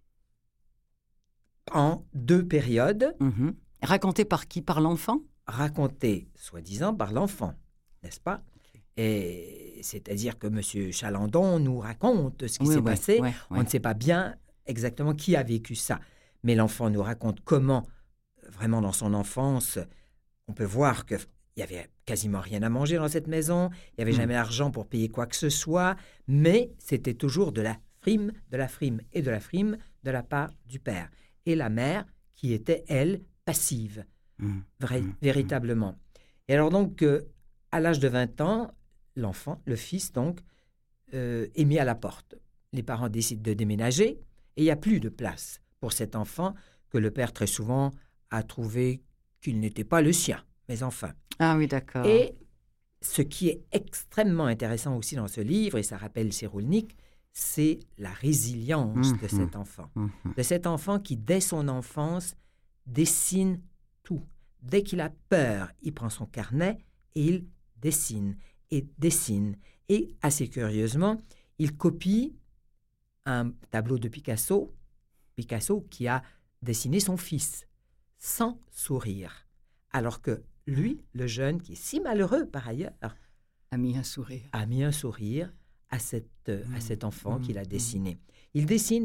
en 2 périodes. Raconté par qui? Par l'enfant? Raconté, soi-disant, par l'enfant, n'est-ce pas? Et c'est-à-dire que M. Chalandon nous raconte ce qui s'est passé. On ne sait pas bien exactement qui a vécu ça. Mais l'enfant nous raconte comment, vraiment dans son enfance, on peut voir qu'il n'y avait quasiment rien à manger dans cette maison, il n'y avait jamais d'argent pour payer quoi que ce soit, mais c'était toujours de la frime et de la frime de la part du père. Et la mère qui était, elle, passive, véritablement. Et alors donc, à l'âge de 20 ans, l'enfant, le fils donc, est mis à la porte. Les parents décident de déménager et il n'y a plus de place pour cet enfant que le père très souvent a trouvé qu'il n'était pas le sien. Mais enfin. Ah oui, d'accord. Et ce qui est extrêmement intéressant aussi dans ce livre, et ça rappelle Cyrulnik, c'est la résilience de cet enfant. De cet enfant qui, dès son enfance, dessine tout. Dès qu'il a peur, il prend son carnet et il dessine. Et assez curieusement, il copie un tableau de Picasso qui a dessiné son fils, sans sourire. Alors que lui, le jeune, qui est si malheureux par ailleurs, a mis un sourire à cet enfant qu'il a dessiné. Il dessine.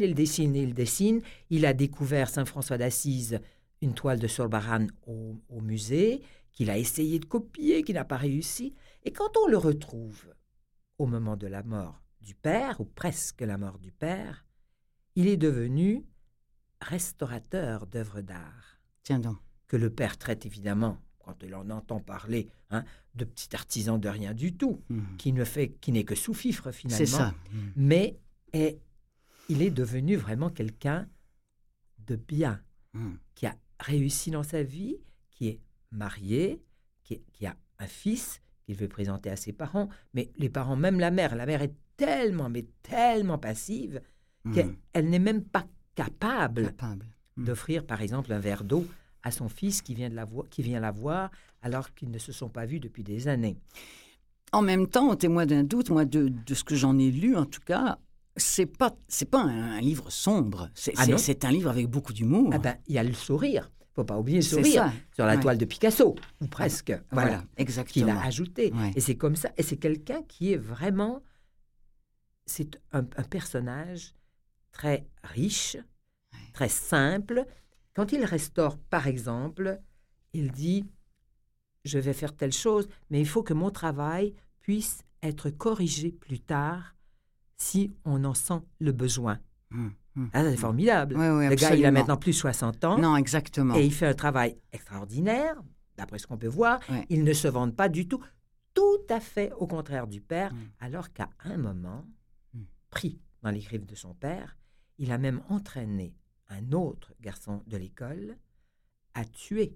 Il a découvert Saint François d'Assise, une toile de Zurbarán au musée, qu'il a essayé de copier, qui n'a pas réussi. Et quand on le retrouve au moment de la mort du père, ou presque la mort du père, il est devenu restaurateur d'œuvres d'art. Tiens donc. Que le père traite évidemment, quand il en entend parler, de petit artisan de rien du tout, qui n'est que sous-fifre finalement. C'est ça. Mais il est devenu vraiment quelqu'un de bien, qui a réussi dans sa vie, qui est marié, qui a un fils qu'il veut présenter à ses parents, mais les parents, même la mère est tellement passive qu'elle n'est même pas capable d'offrir, par exemple, un verre d'eau à son fils qui vient la voir alors qu'ils ne se sont pas vus depuis des années. En même temps, au témoin d'un doute, moi, de ce que j'en ai lu, en tout cas, c'est pas un livre sombre. C'est un livre avec beaucoup d'humour. Ah ben, il y a le sourire. Il ne faut pas oublier le sourire sur la toile de Picasso, ou presque. Voilà, exactement. Qu'il a ajouté. Ouais. Et c'est comme ça. Et c'est quelqu'un qui est vraiment... C'est un personnage très riche, très simple. Quand il restaure, par exemple, il dit « Je vais faire telle chose, mais il faut que mon travail puisse être corrigé plus tard si on en sent le besoin. » Ah, c'est formidable. Le gars, il a maintenant plus de 60 ans. Non, exactement. Et il fait un travail extraordinaire, d'après ce qu'on peut voir. Ouais. Il ne se vante pas du tout à fait au contraire du père, alors qu'à un moment, pris dans les griffes de son père, il a même entraîné un autre garçon de l'école à tuer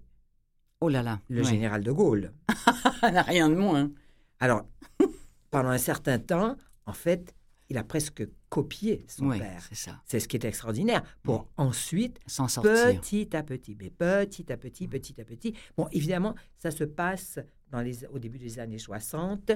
le général de Gaulle. n'a rien de moins. Alors, pendant un certain temps, en fait, il a presque copié son père. C'est ça. C'est ce qui est extraordinaire. Pour ensuite, s'en sortir. Petit à petit. Bon, évidemment, ça se passe au début des années 60.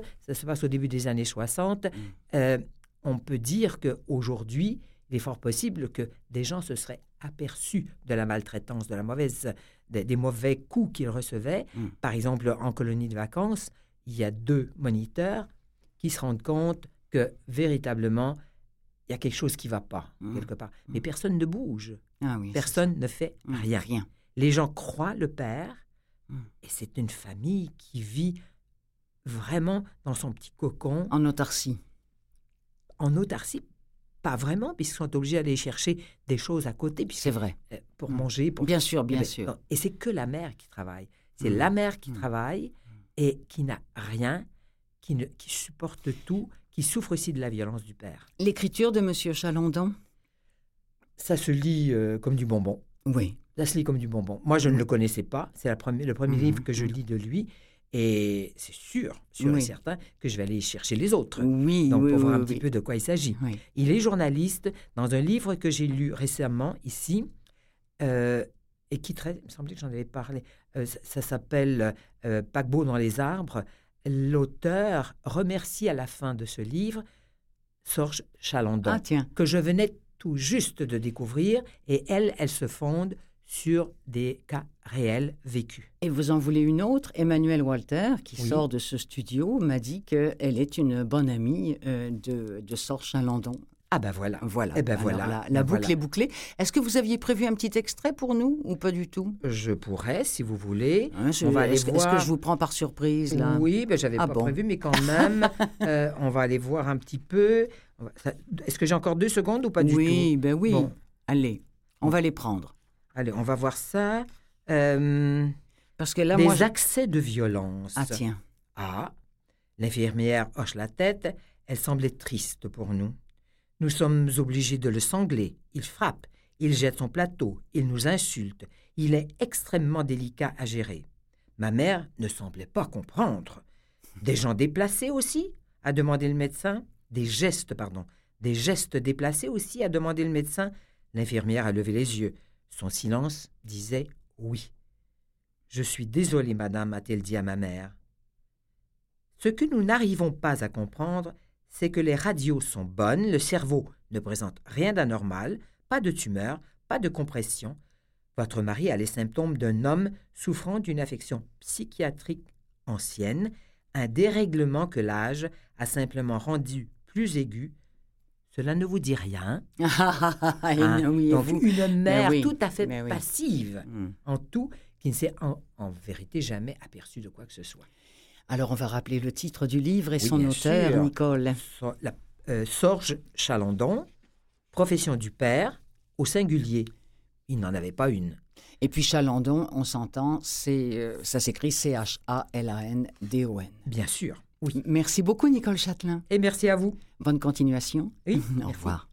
On peut dire qu'aujourd'hui, il est fort possible que des gens se seraient aperçus de la maltraitance, des mauvais coups qu'il recevait. Par exemple, en colonie de vacances, il y a 2 moniteurs qui se rendent compte que véritablement, il y a quelque chose qui ne va pas, quelque part. Mais personne ne bouge. Personne ne fait rien. Les gens croient le père, et c'est une famille qui vit vraiment dans son petit cocon. En autarcie. Pas vraiment, puisqu'ils sont obligés d'aller chercher des choses à côté. C'est vrai. Pour manger. Bien sûr. Non, et c'est que la mère qui travaille. C'est la mère qui travaille et qui n'a rien. qui supporte tout, qui souffre aussi de la violence du père. L'écriture de M. Chalandon? Ça se lit comme du bonbon. Oui. Ça se lit comme du bonbon. Moi, je ne le connaissais pas. C'est le premier livre que je lis de lui. Et c'est sûr et certain que je vais aller chercher les autres. Donc, pour voir un petit peu de quoi il s'agit. Oui. Il est journaliste dans un livre que j'ai lu récemment ici et qui traite, il me semblait que j'en avais parlé, ça s'appelle Paquebot dans les arbres. L'auteur remercie à la fin de ce livre Sorge Chalandon, que je venais tout juste de découvrir, et elle se fonde sur des cas réels vécus. Et vous en voulez une autre? Emmanuel Walter, qui sort de ce studio, m'a dit qu'elle est une bonne amie de Sorge Chalandon. Ah ben voilà. Eh ben voilà. La boucle est bouclée. Est-ce que vous aviez prévu un petit extrait pour nous ou pas du tout? Je pourrais, si vous voulez. On va aller voir. Est-ce que je vous prends par surprise, là? Oui, j'avais pas prévu, mais quand même, on va aller voir un petit peu. Est-ce que j'ai encore 2 secondes ou pas du tout? Oui. Bon. Allez, on va les prendre. Allez, on va voir ça. Parce que là, des accès de violence. Ah, tiens. Ah, l'infirmière hoche la tête. Elle semblait triste pour nous. Nous sommes obligés de le sangler. Il frappe, il jette son plateau, il nous insulte. Il est extrêmement délicat à gérer. Ma mère ne semblait pas comprendre. Des gens déplacés aussi, a demandé le médecin. Des gestes déplacés aussi, a demandé le médecin. L'infirmière a levé les yeux. Son silence disait oui. Je suis désolée, madame, a-t-elle dit à ma mère. Ce que nous n'arrivons pas à comprendre, c'est que les radios sont bonnes, le cerveau ne présente rien d'anormal, pas de tumeur, pas de compression. Votre mari a les symptômes d'un homme souffrant d'une affection psychiatrique ancienne, un dérèglement que l'âge a simplement rendu plus aigu. Cela ne vous dit rien? Donc une mère tout à fait passive en tout, qui ne s'est en vérité jamais aperçue de quoi que ce soit. Alors, on va rappeler le titre du livre et son auteur, Nicole. Sorge Chalandon, Profession du père, au singulier. Il n'en avait pas une. Et puis Chalandon, on s'entend, ça s'écrit Chalandon. Bien sûr, oui. Merci beaucoup, Nicole Châtelain. Et merci à vous. Bonne continuation. Oui. Au revoir.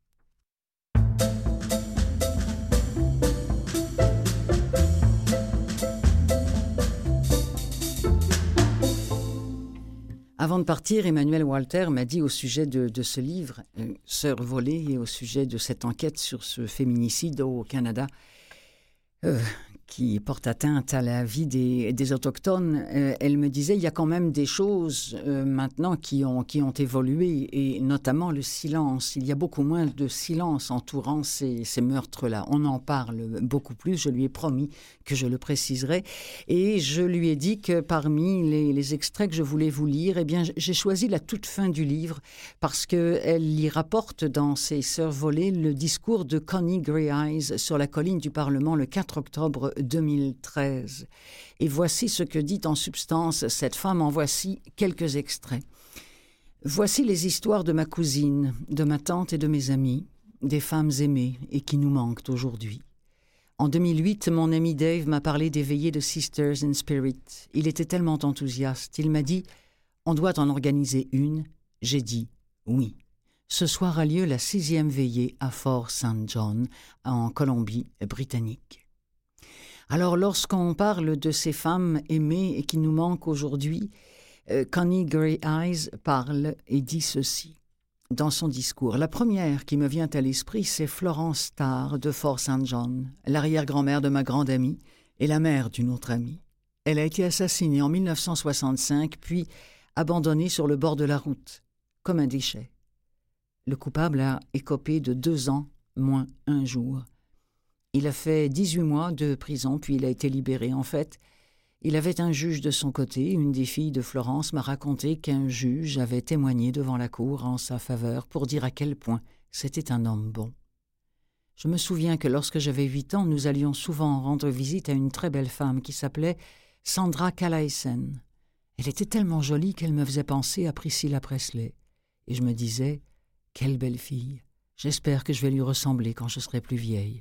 Avant de partir, Emmanuel Walter m'a dit au sujet de ce livre, Sœurs volées, et au sujet de cette enquête sur ce féminicide au Canada, qui porte atteinte à la vie des Autochtones, elle me disait il y a quand même des choses maintenant qui ont évolué, et notamment le silence. Il y a beaucoup moins de silence entourant ces meurtres-là. On en parle beaucoup plus, je lui ai promis que je le préciserai, et je lui ai dit que parmi les extraits que je voulais vous lire, eh bien, j'ai choisi la toute fin du livre, parce qu'elle y rapporte dans ses Sœurs volées le discours de Connie Grey Eyes sur la colline du Parlement le 4 octobre 2013. Et voici ce que dit en substance cette femme, en voici quelques extraits. Voici les histoires de ma cousine, de ma tante et de mes amis, des femmes aimées et qui nous manquent aujourd'hui. En 2008, mon ami Dave m'a parlé des veillées de Sisters in Spirit. Il était tellement enthousiaste. Il m'a dit « On doit en organiser une ». J'ai dit « Oui ». Ce soir a lieu la 6e veillée à Fort St. John, en Colombie-Britannique. Alors, lorsqu'on parle de ces femmes aimées et qui nous manquent aujourd'hui, Connie Grey Eyes parle et dit ceci dans son discours. La première qui me vient à l'esprit, c'est Florence Starr de Fort St. John, l'arrière-grand-mère de ma grande amie et la mère d'une autre amie. Elle a été assassinée en 1965, puis abandonnée sur le bord de la route, comme un déchet. Le coupable a écopé de 2 ans, moins 1 jour. Il a fait 18 mois de prison, puis il a été libéré. En fait, il avait un juge de son côté. Une des filles de Florence m'a raconté qu'un juge avait témoigné devant la cour en sa faveur pour dire à quel point c'était un homme bon. Je me souviens que lorsque j'avais 8 ans, nous allions souvent rendre visite à une très belle femme qui s'appelait Sandra Calaisen. Elle était tellement jolie qu'elle me faisait penser à Priscilla Presley. Et je me disais, quelle belle fille, j'espère que je vais lui ressembler quand je serai plus vieille.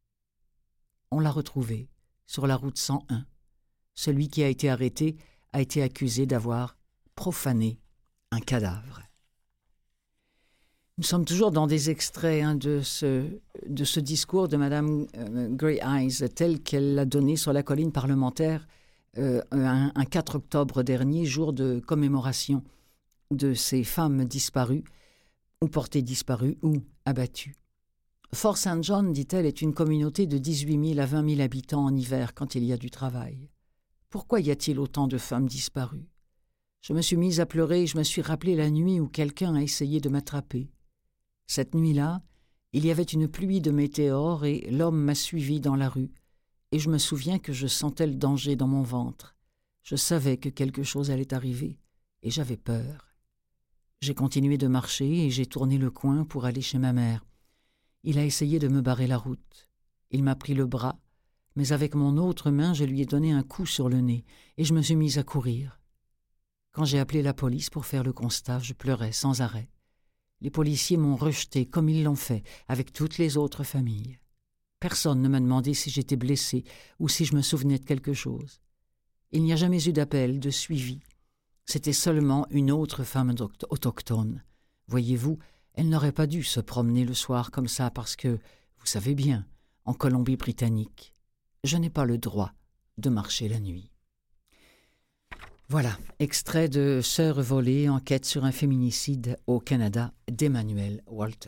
On l'a retrouvée sur la route 101. Celui qui a été arrêté a été accusé d'avoir profané un cadavre. Nous sommes toujours dans des extraits de ce discours de Mme Grey Eyes, tel qu'elle l'a donné sur la colline parlementaire un 4 octobre dernier, jour de commémoration de ces femmes disparues, ou portées disparues, ou abattues. Fort St. John, dit-elle, est une communauté de 18 000 à 20 000 habitants en hiver quand il y a du travail. Pourquoi y a-t-il autant de femmes disparues? Je me suis mise à pleurer et je me suis rappelé la nuit où quelqu'un a essayé de m'attraper. Cette nuit-là, il y avait une pluie de météores et l'homme m'a suivi dans la rue. Et je me souviens que je sentais le danger dans mon ventre. Je savais que quelque chose allait arriver et j'avais peur. J'ai continué de marcher et j'ai tourné le coin pour aller chez ma mère. Il a essayé de me barrer la route. Il m'a pris le bras, mais avec mon autre main, je lui ai donné un coup sur le nez et je me suis mise à courir. Quand j'ai appelé la police pour faire le constat, je pleurais sans arrêt. Les policiers m'ont rejeté comme ils l'ont fait avec toutes les autres familles. Personne ne m'a demandé si j'étais blessée ou si je me souvenais de quelque chose. Il n'y a jamais eu d'appel, de suivi. C'était seulement une autre femme autochtone. Voyez-vous, elle n'aurait pas dû se promener le soir comme ça parce que, vous savez bien, en Colombie-Britannique, je n'ai pas le droit de marcher la nuit. Voilà, extrait de Sœurs volées, enquête sur un féminicide au Canada d'Emmanuel Walter.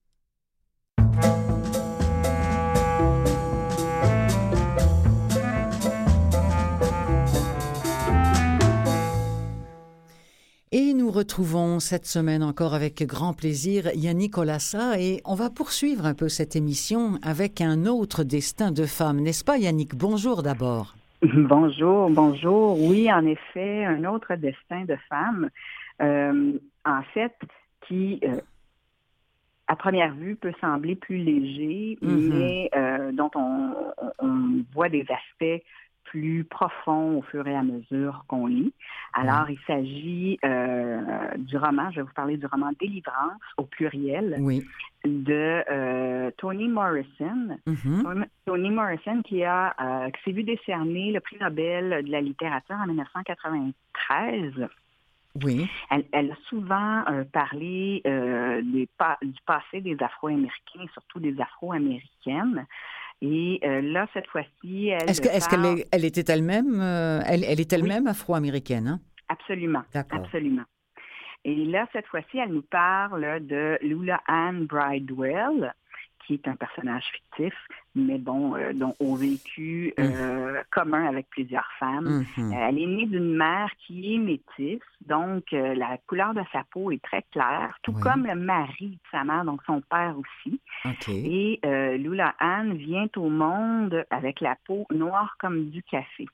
Et nous retrouvons cette semaine encore avec grand plaisir Yannick Olassa et on va poursuivre un peu cette émission avec un autre destin de femme, n'est-ce pas Yannick? Bonjour d'abord. Bonjour. Oui, en effet, un autre destin de femme, en fait, qui, à première vue, peut sembler plus léger, mais dont on voit des aspects plus profonds au fur et à mesure qu'on lit. Alors, il s'agit du roman, je vais vous parler du roman Délivrance, au pluriel, de Toni Morrison. Toni Morrison qui s'est vu décerner le prix Nobel de la littérature en 1993. Oui. Elle a souvent parlé du passé des Afro-Américains, surtout des Afro-Américaines. Et là, cette fois-ci, Est-ce qu'elle était elle-même, elle est elle-même afro-américaine, hein? Absolument. D'accord. Absolument. Et là, cette fois-ci, elle nous parle de Lula Ann Bridewell, qui est un personnage fictif, mais dont au vécu commun avec plusieurs femmes. Elle est née d'une mère qui est métisse, donc la couleur de sa peau est très claire, tout comme le mari de sa mère, donc son père aussi. Et Lula Ann vient au monde avec la peau noire comme du café.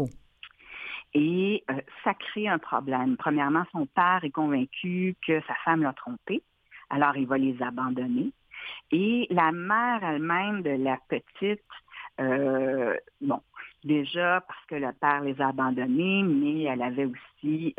Et ça crée un problème. Premièrement, son père est convaincu que sa femme l'a trompé, alors il va les abandonner. Et la mère elle-même de la petite, déjà parce que le père les a abandonnés, mais elle avait aussi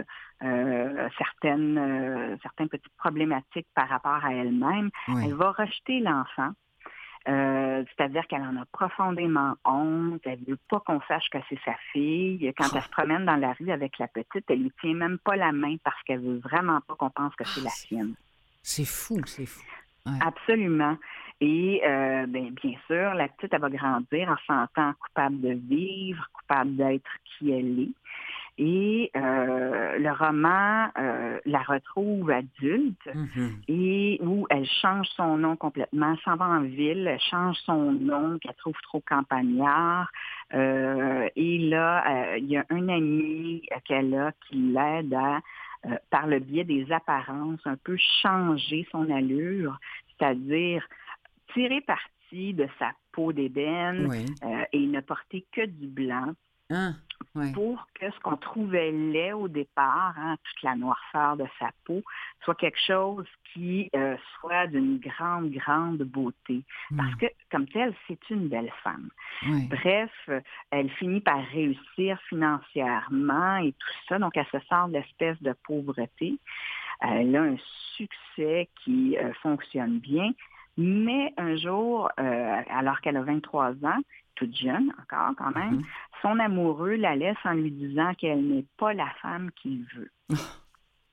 certaines petites problématiques par rapport à elle-même. Elle va rejeter l'enfant. C'est-à-dire qu'elle en a profondément honte, elle ne veut pas qu'on sache que c'est sa fille. Quand elle se promène dans la rue avec la petite, elle lui tient même pas la main parce qu'elle veut vraiment pas qu'on pense que c'est la sienne. C'est fou. Ouais. Absolument. Et bien sûr, la petite, elle va grandir en se sentant coupable de vivre, coupable d'être qui elle est. Et le roman la retrouve adulte et où elle change son nom complètement, elle s'en va en ville, elle change son nom qu'elle trouve trop campagnard. Et là, il y a un ami qu'elle a qui l'aide à, par le biais des apparences, un peu changer son allure, c'est-à-dire tirer parti de sa peau d'ébène et ne porter que du blanc. Pour que ce qu'on trouvait laid au départ, toute la noirceur de sa peau, soit quelque chose qui soit d'une grande, grande beauté. Parce que, comme telle, c'est une belle femme. Bref, elle finit par réussir financièrement et tout ça, donc elle se sort de l'espèce de pauvreté. Elle a un succès qui fonctionne bien, mais un jour, alors qu'elle a 23 ans, toute jeune encore quand même, son amoureux la laisse en lui disant qu'elle n'est pas la femme qu'il veut.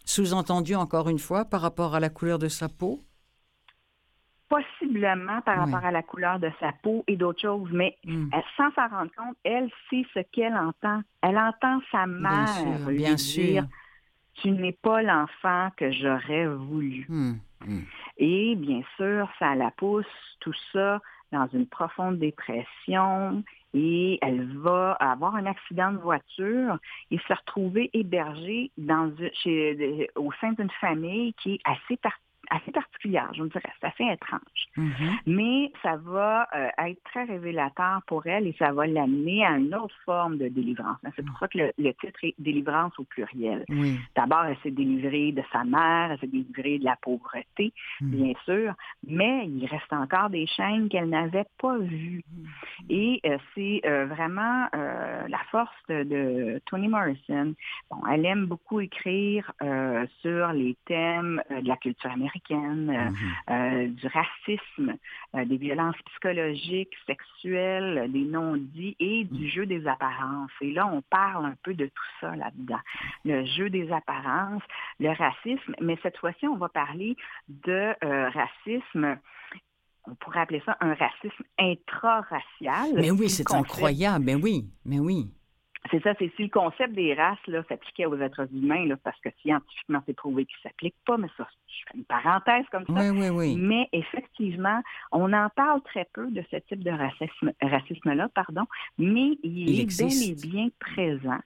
Sous-entendu, encore une fois, par rapport à la couleur de sa peau? Possiblement par rapport à la couleur de sa peau et d'autres choses, mais sans s'en rendre compte, elle sait ce qu'elle entend. Elle entend sa mère lui dire « Tu n'es pas l'enfant que j'aurais voulu ». Et bien sûr, ça la pousse, tout ça, dans une profonde dépression, et elle va avoir un accident de voiture et se retrouver hébergée au sein d'une famille qui est assez particulière, je me dirais, c'est assez étrange. Mais ça va être très révélateur pour elle et ça va l'amener à une autre forme de délivrance. C'est pour ça que le titre est « Délivrance » au pluriel. D'abord, elle s'est délivrée de sa mère, elle s'est délivrée de la pauvreté, bien sûr, mais il reste encore des chaînes qu'elle n'avait pas vues. Et c'est vraiment la force de Toni Morrison. Bon, elle aime beaucoup écrire sur les thèmes de la culture américaine, du racisme, des violences psychologiques, sexuelles, des non-dits et du jeu des apparences. Et là, on parle un peu de tout ça là-dedans. Le jeu des apparences, le racisme, mais cette fois-ci, on va parler de racisme. On pourrait appeler ça un racisme intraracial. Mais oui, c'est incroyable. Mais oui. C'est ça, c'est si le concept des races là, s'appliquait aux êtres humains, là, parce que scientifiquement, c'est prouvé qu'il ne s'applique pas, mais ça, je fais une parenthèse comme ça. Oui. Mais effectivement, on en parle très peu de ce type de racisme-là, mais il est bel et bien présent.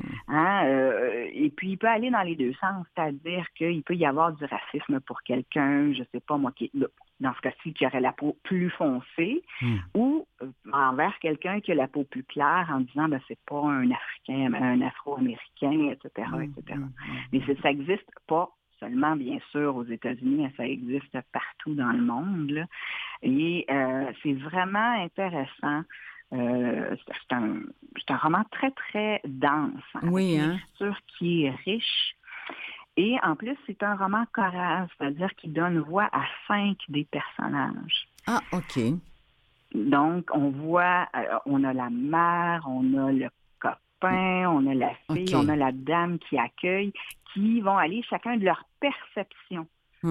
Et puis, il peut aller dans les deux sens, c'est-à-dire qu'il peut y avoir du racisme pour quelqu'un, je ne sais pas moi, dans ce cas-ci, qui aurait la peau plus foncée, ou envers quelqu'un qui a la peau plus claire en disant c'est pas un Africain, un Afro-Américain, etc. Mais ça n'existe pas seulement, bien sûr, aux États-Unis, mais ça existe partout dans le monde, là. Et c'est vraiment intéressant. C'est un roman très, très dense, avec une écriture qui est riche. Et en plus, c'est un roman choral, c'est-à-dire qu'il donne voix à 5 des personnages. Ah, OK. Donc, on a la mère, on a le copain, on a la fille, on a la dame qui accueille, qui vont aller chacun de leur perception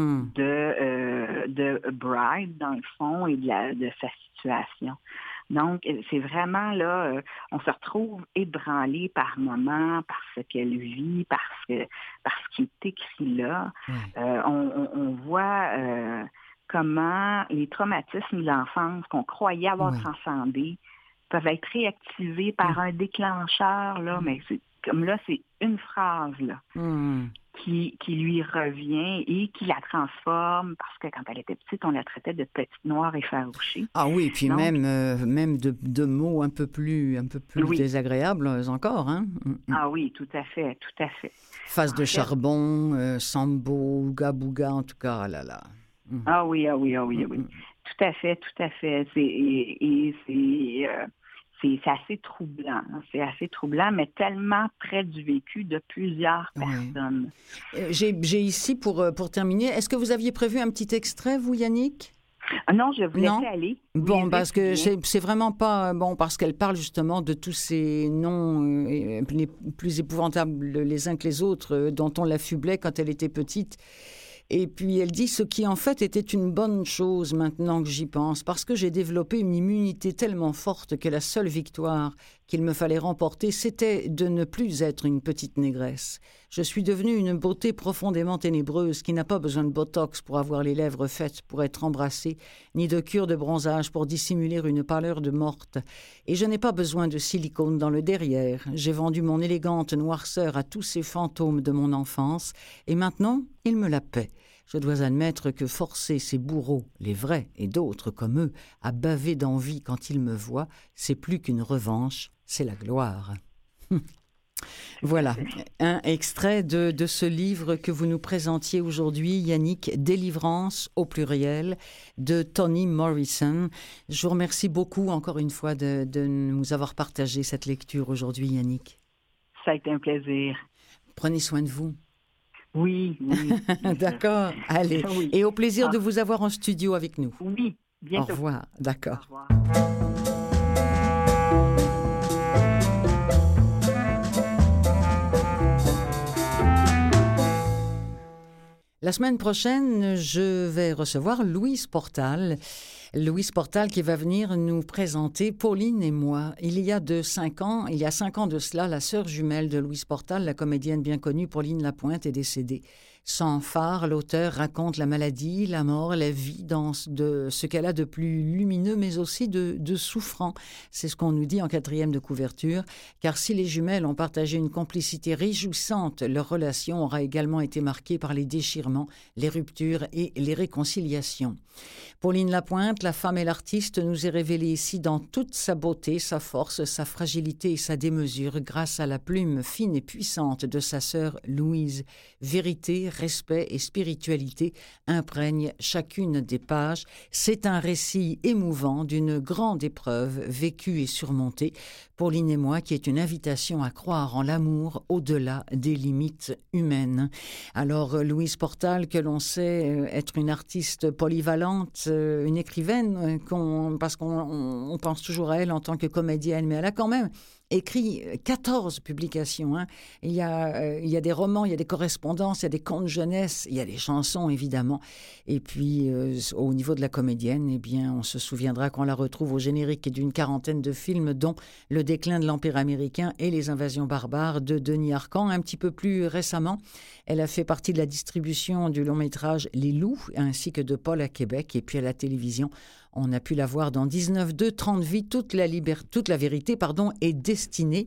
de Bride, dans le fond, et de sa situation. Donc, c'est vraiment là, on se retrouve ébranlé par moments, par ce qu'elle vit, par ce qui est écrit là. On voit comment les traumatismes de l'enfance qu'on croyait avoir transcendés peuvent être réactivés par un déclencheur, là, mais c'est une phrase là. Qui lui revient et qui la transforme, parce que quand elle était petite, on la traitait de petite noire effarouchée. Ah oui, puis donc, même de mots un peu plus désagréables encore. Hein? Ah oui, tout à fait. Face de charbon, sambo, ouga-bouga, en tout cas, là. Ah oui. Tout à fait. C'est assez troublant. C'est assez troublant, mais tellement près du vécu de plusieurs personnes. J'ai ici, pour terminer, est-ce que vous aviez prévu un petit extrait, vous, Yannick? Non, je vous laisse aller. Bon, parce que c'est vraiment pas bon, parce qu'elle parle justement de tous ces noms les plus épouvantables les uns que les autres dont on l'affublait quand elle était petite. Et puis elle dit ce qui en fait était une bonne chose maintenant que j'y pense, parce que j'ai développé une immunité tellement forte que la seule victoire qu'il me fallait remporter, c'était de ne plus être une petite négresse. Je suis devenue une beauté profondément ténébreuse qui n'a pas besoin de botox pour avoir les lèvres faites pour être embrassée, ni de cure de bronzage pour dissimuler une pâleur de morte. Et je n'ai pas besoin de silicone dans le derrière. J'ai vendu mon élégante noirceur à tous ces fantômes de mon enfance, et maintenant, ils me la paient. Je dois admettre que forcer ces bourreaux, les vrais et d'autres comme eux, à baver d'envie quand ils me voient, c'est plus qu'une revanche, c'est la gloire. Voilà, un extrait de ce livre que vous nous présentiez aujourd'hui, Yannick, Délivrance au pluriel, de Toni Morrison. Je vous remercie beaucoup encore une fois de nous avoir partagé cette lecture aujourd'hui, Yannick. Ça a été un plaisir. Prenez soin de vous. Oui. D'accord, allez. Oui. Et au plaisir de vous avoir en studio avec nous. Oui, bientôt. Au revoir, d'accord. Au revoir. La semaine prochaine, je vais recevoir Louise Portal. Louise Portal qui va venir nous présenter Pauline et moi. Il y a 5 ans de cela, la sœur jumelle de Louise Portal, la comédienne bien connue Pauline Lapointe, est décédée. Sans phare, l'auteur raconte la maladie, la mort, la vie dans ce qu'elle a de plus lumineux, mais aussi de souffrant. C'est ce qu'on nous dit en 4e de couverture, car si les jumelles ont partagé une complicité réjouissante, leur relation aura également été marquée par les déchirements, les ruptures et les réconciliations. Pauline Lapointe, la femme et l'artiste, nous est révélée ici dans toute sa beauté, sa force, sa fragilité et sa démesure, grâce à la plume fine et puissante de sa sœur Louise. Vérité, respect et spiritualité imprègnent chacune des pages. C'est un récit émouvant d'une grande épreuve vécue et surmontée. Pauline et moi, qui est une invitation à croire en l'amour au-delà des limites humaines. Alors, Louise Portal, que l'on sait être une artiste polyvalente, une écrivaine, parce qu'on pense toujours à elle en tant que comédienne, mais elle a quand même écrit 14 publications. Il y a des romans, il y a des correspondances, il y a des contes jeunesse, il y a des chansons, évidemment. Et puis, au niveau de la comédienne, eh bien, on se souviendra qu'on la retrouve au générique d'une 40aine de films, dont Le déclin de l'Empire américain et Les invasions barbares de Denis Arcand. Un petit peu plus récemment, elle a fait partie de la distribution du long-métrage Les Loups, ainsi que de Paul à Québec. Et puis à la télévision, on a pu la voir dans 19-2, 30 vies, toute la vérité est destinée.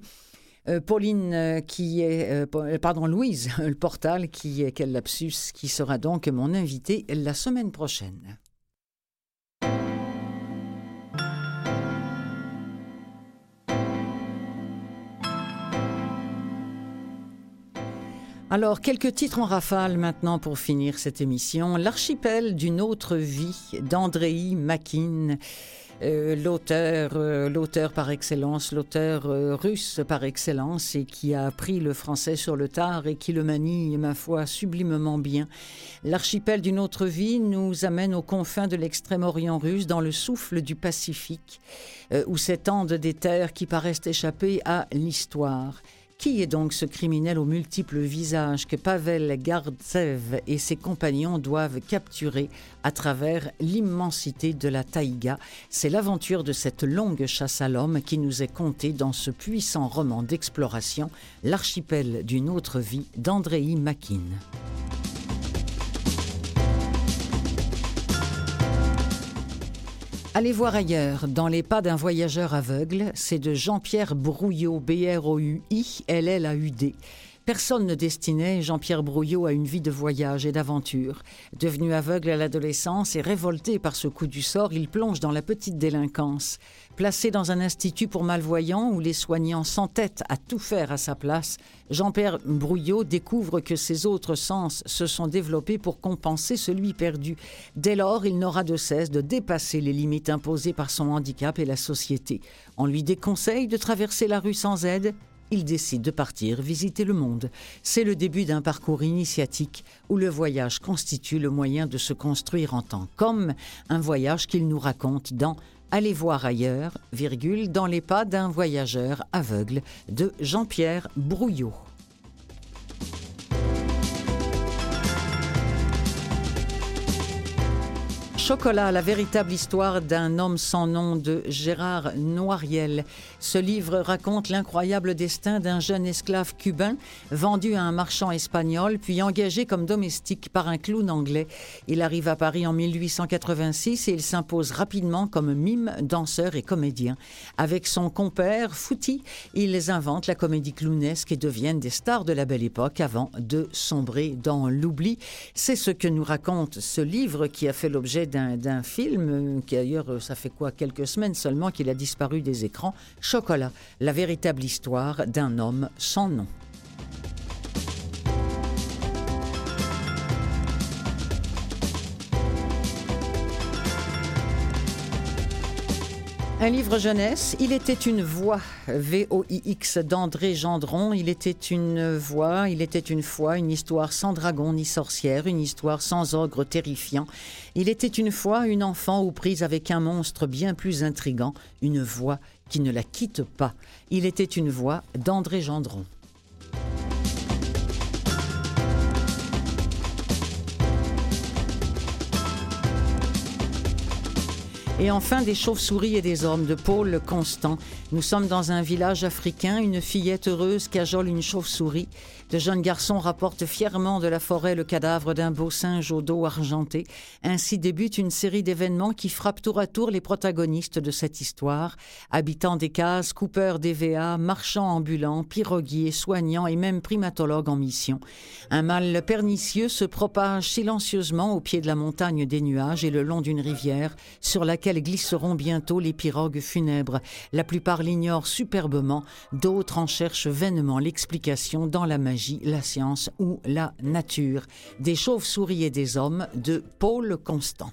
Louise Portal, quel lapsus, qui sera donc mon invitée la semaine prochaine. Alors, quelques titres en rafale maintenant pour finir cette émission. L'archipel d'une autre vie d'Andreï Makine, l'auteur par excellence, l'auteur russe par excellence, et qui a appris le français sur le tard et qui le manie, ma foi, sublimement bien. L'archipel d'une autre vie nous amène aux confins de l'extrême-orient russe, dans le souffle du Pacifique, où s'étendent des terres qui paraissent échapper à l'histoire. Qui est donc ce criminel aux multiples visages que Pavel Gardtsev et ses compagnons doivent capturer à travers l'immensité de la taïga? C'est l'aventure de cette longue chasse à l'homme qui nous est contée dans ce puissant roman d'exploration, L'archipel d'une autre vie d'Andreï Makine. Allez voir ailleurs, dans les pas d'un voyageur aveugle, c'est de Jean-Pierre Brouillot, B-R-O-U-I-L-L-A-U-D. Personne ne destinait Jean-Pierre Brouillot à une vie de voyage et d'aventure. Devenu aveugle à l'adolescence et révolté par ce coup du sort, il plonge dans la petite délinquance. Placé dans un institut pour malvoyants où les soignants s'entêtent à tout faire à sa place, Jean-Pierre Brouillot découvre que ses autres sens se sont développés pour compenser celui perdu. Dès lors, il n'aura de cesse de dépasser les limites imposées par son handicap et la société. On lui déconseille de traverser la rue sans aide. Il décide de partir visiter le monde. C'est le début d'un parcours initiatique où le voyage constitue le moyen de se construire en tant qu'homme, un voyage qu'il nous raconte dans « Allez voir ailleurs, dans les pas d'un voyageur aveugle » de Jean-Pierre Brouillot. Chocolat, la véritable histoire d'un homme sans nom de Gérard Noiriel. Ce livre raconte l'incroyable destin d'un jeune esclave cubain vendu à un marchand espagnol puis engagé comme domestique par un clown anglais. Il arrive à Paris en 1886 et il s'impose rapidement comme mime, danseur et comédien. Avec son compère Fouti, ils inventent la comédie clownesque et deviennent des stars de la belle époque avant de sombrer dans l'oubli. C'est ce que nous raconte ce livre qui a fait l'objet d'un film, qui d'ailleurs, ça fait quelques semaines seulement qu'il a disparu des écrans, Chocolat, la véritable histoire d'un homme sans nom. Un livre jeunesse, Il était une voix, V-O-I-X d'André Gendron. Il était une voix, il était une fois, une histoire sans dragon ni sorcière, une histoire sans ogre terrifiant. Il était une fois une enfant aux prises avec un monstre bien plus intrigant, une voix qui ne la quitte pas. Il était une voix d'André Gendron. Et enfin, des chauves-souris et des hommes de Paul Constant. Nous sommes dans un village africain, une fillette heureuse cajole une chauve-souris. De jeunes garçons rapportent fièrement de la forêt le cadavre d'un beau singe au dos argenté. Ainsi débute une série d'événements qui frappent tour à tour les protagonistes de cette histoire. Habitants des cases, coupeurs d'EVA, marchands ambulants, piroguiers, soignants et même primatologues en mission. Un mal pernicieux se propage silencieusement au pied de la montagne des nuages et le long d'une rivière sur laquelle glisseront bientôt les pirogues funèbres. La plupart l'ignorent superbement, d'autres en cherchent vainement l'explication dans la magie, la science ou la nature. Des chauves-souris et des hommes de Paul Constant.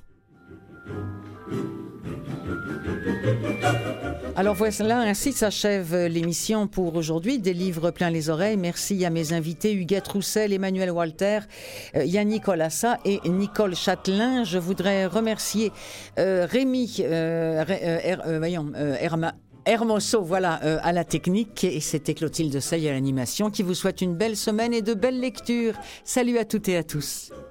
Alors voilà, ainsi s'achève l'émission pour aujourd'hui. Des livres plein les oreilles. Merci à mes invités Huguette Roussel, Emmanuel Walter, Yannick Olassa et Nicole Châtelain. Je voudrais remercier Rémi Hermoso, voilà, à la technique, et c'était Clotilde Sey à l'animation qui vous souhaite une belle semaine et de belles lectures. Salut à toutes et à tous.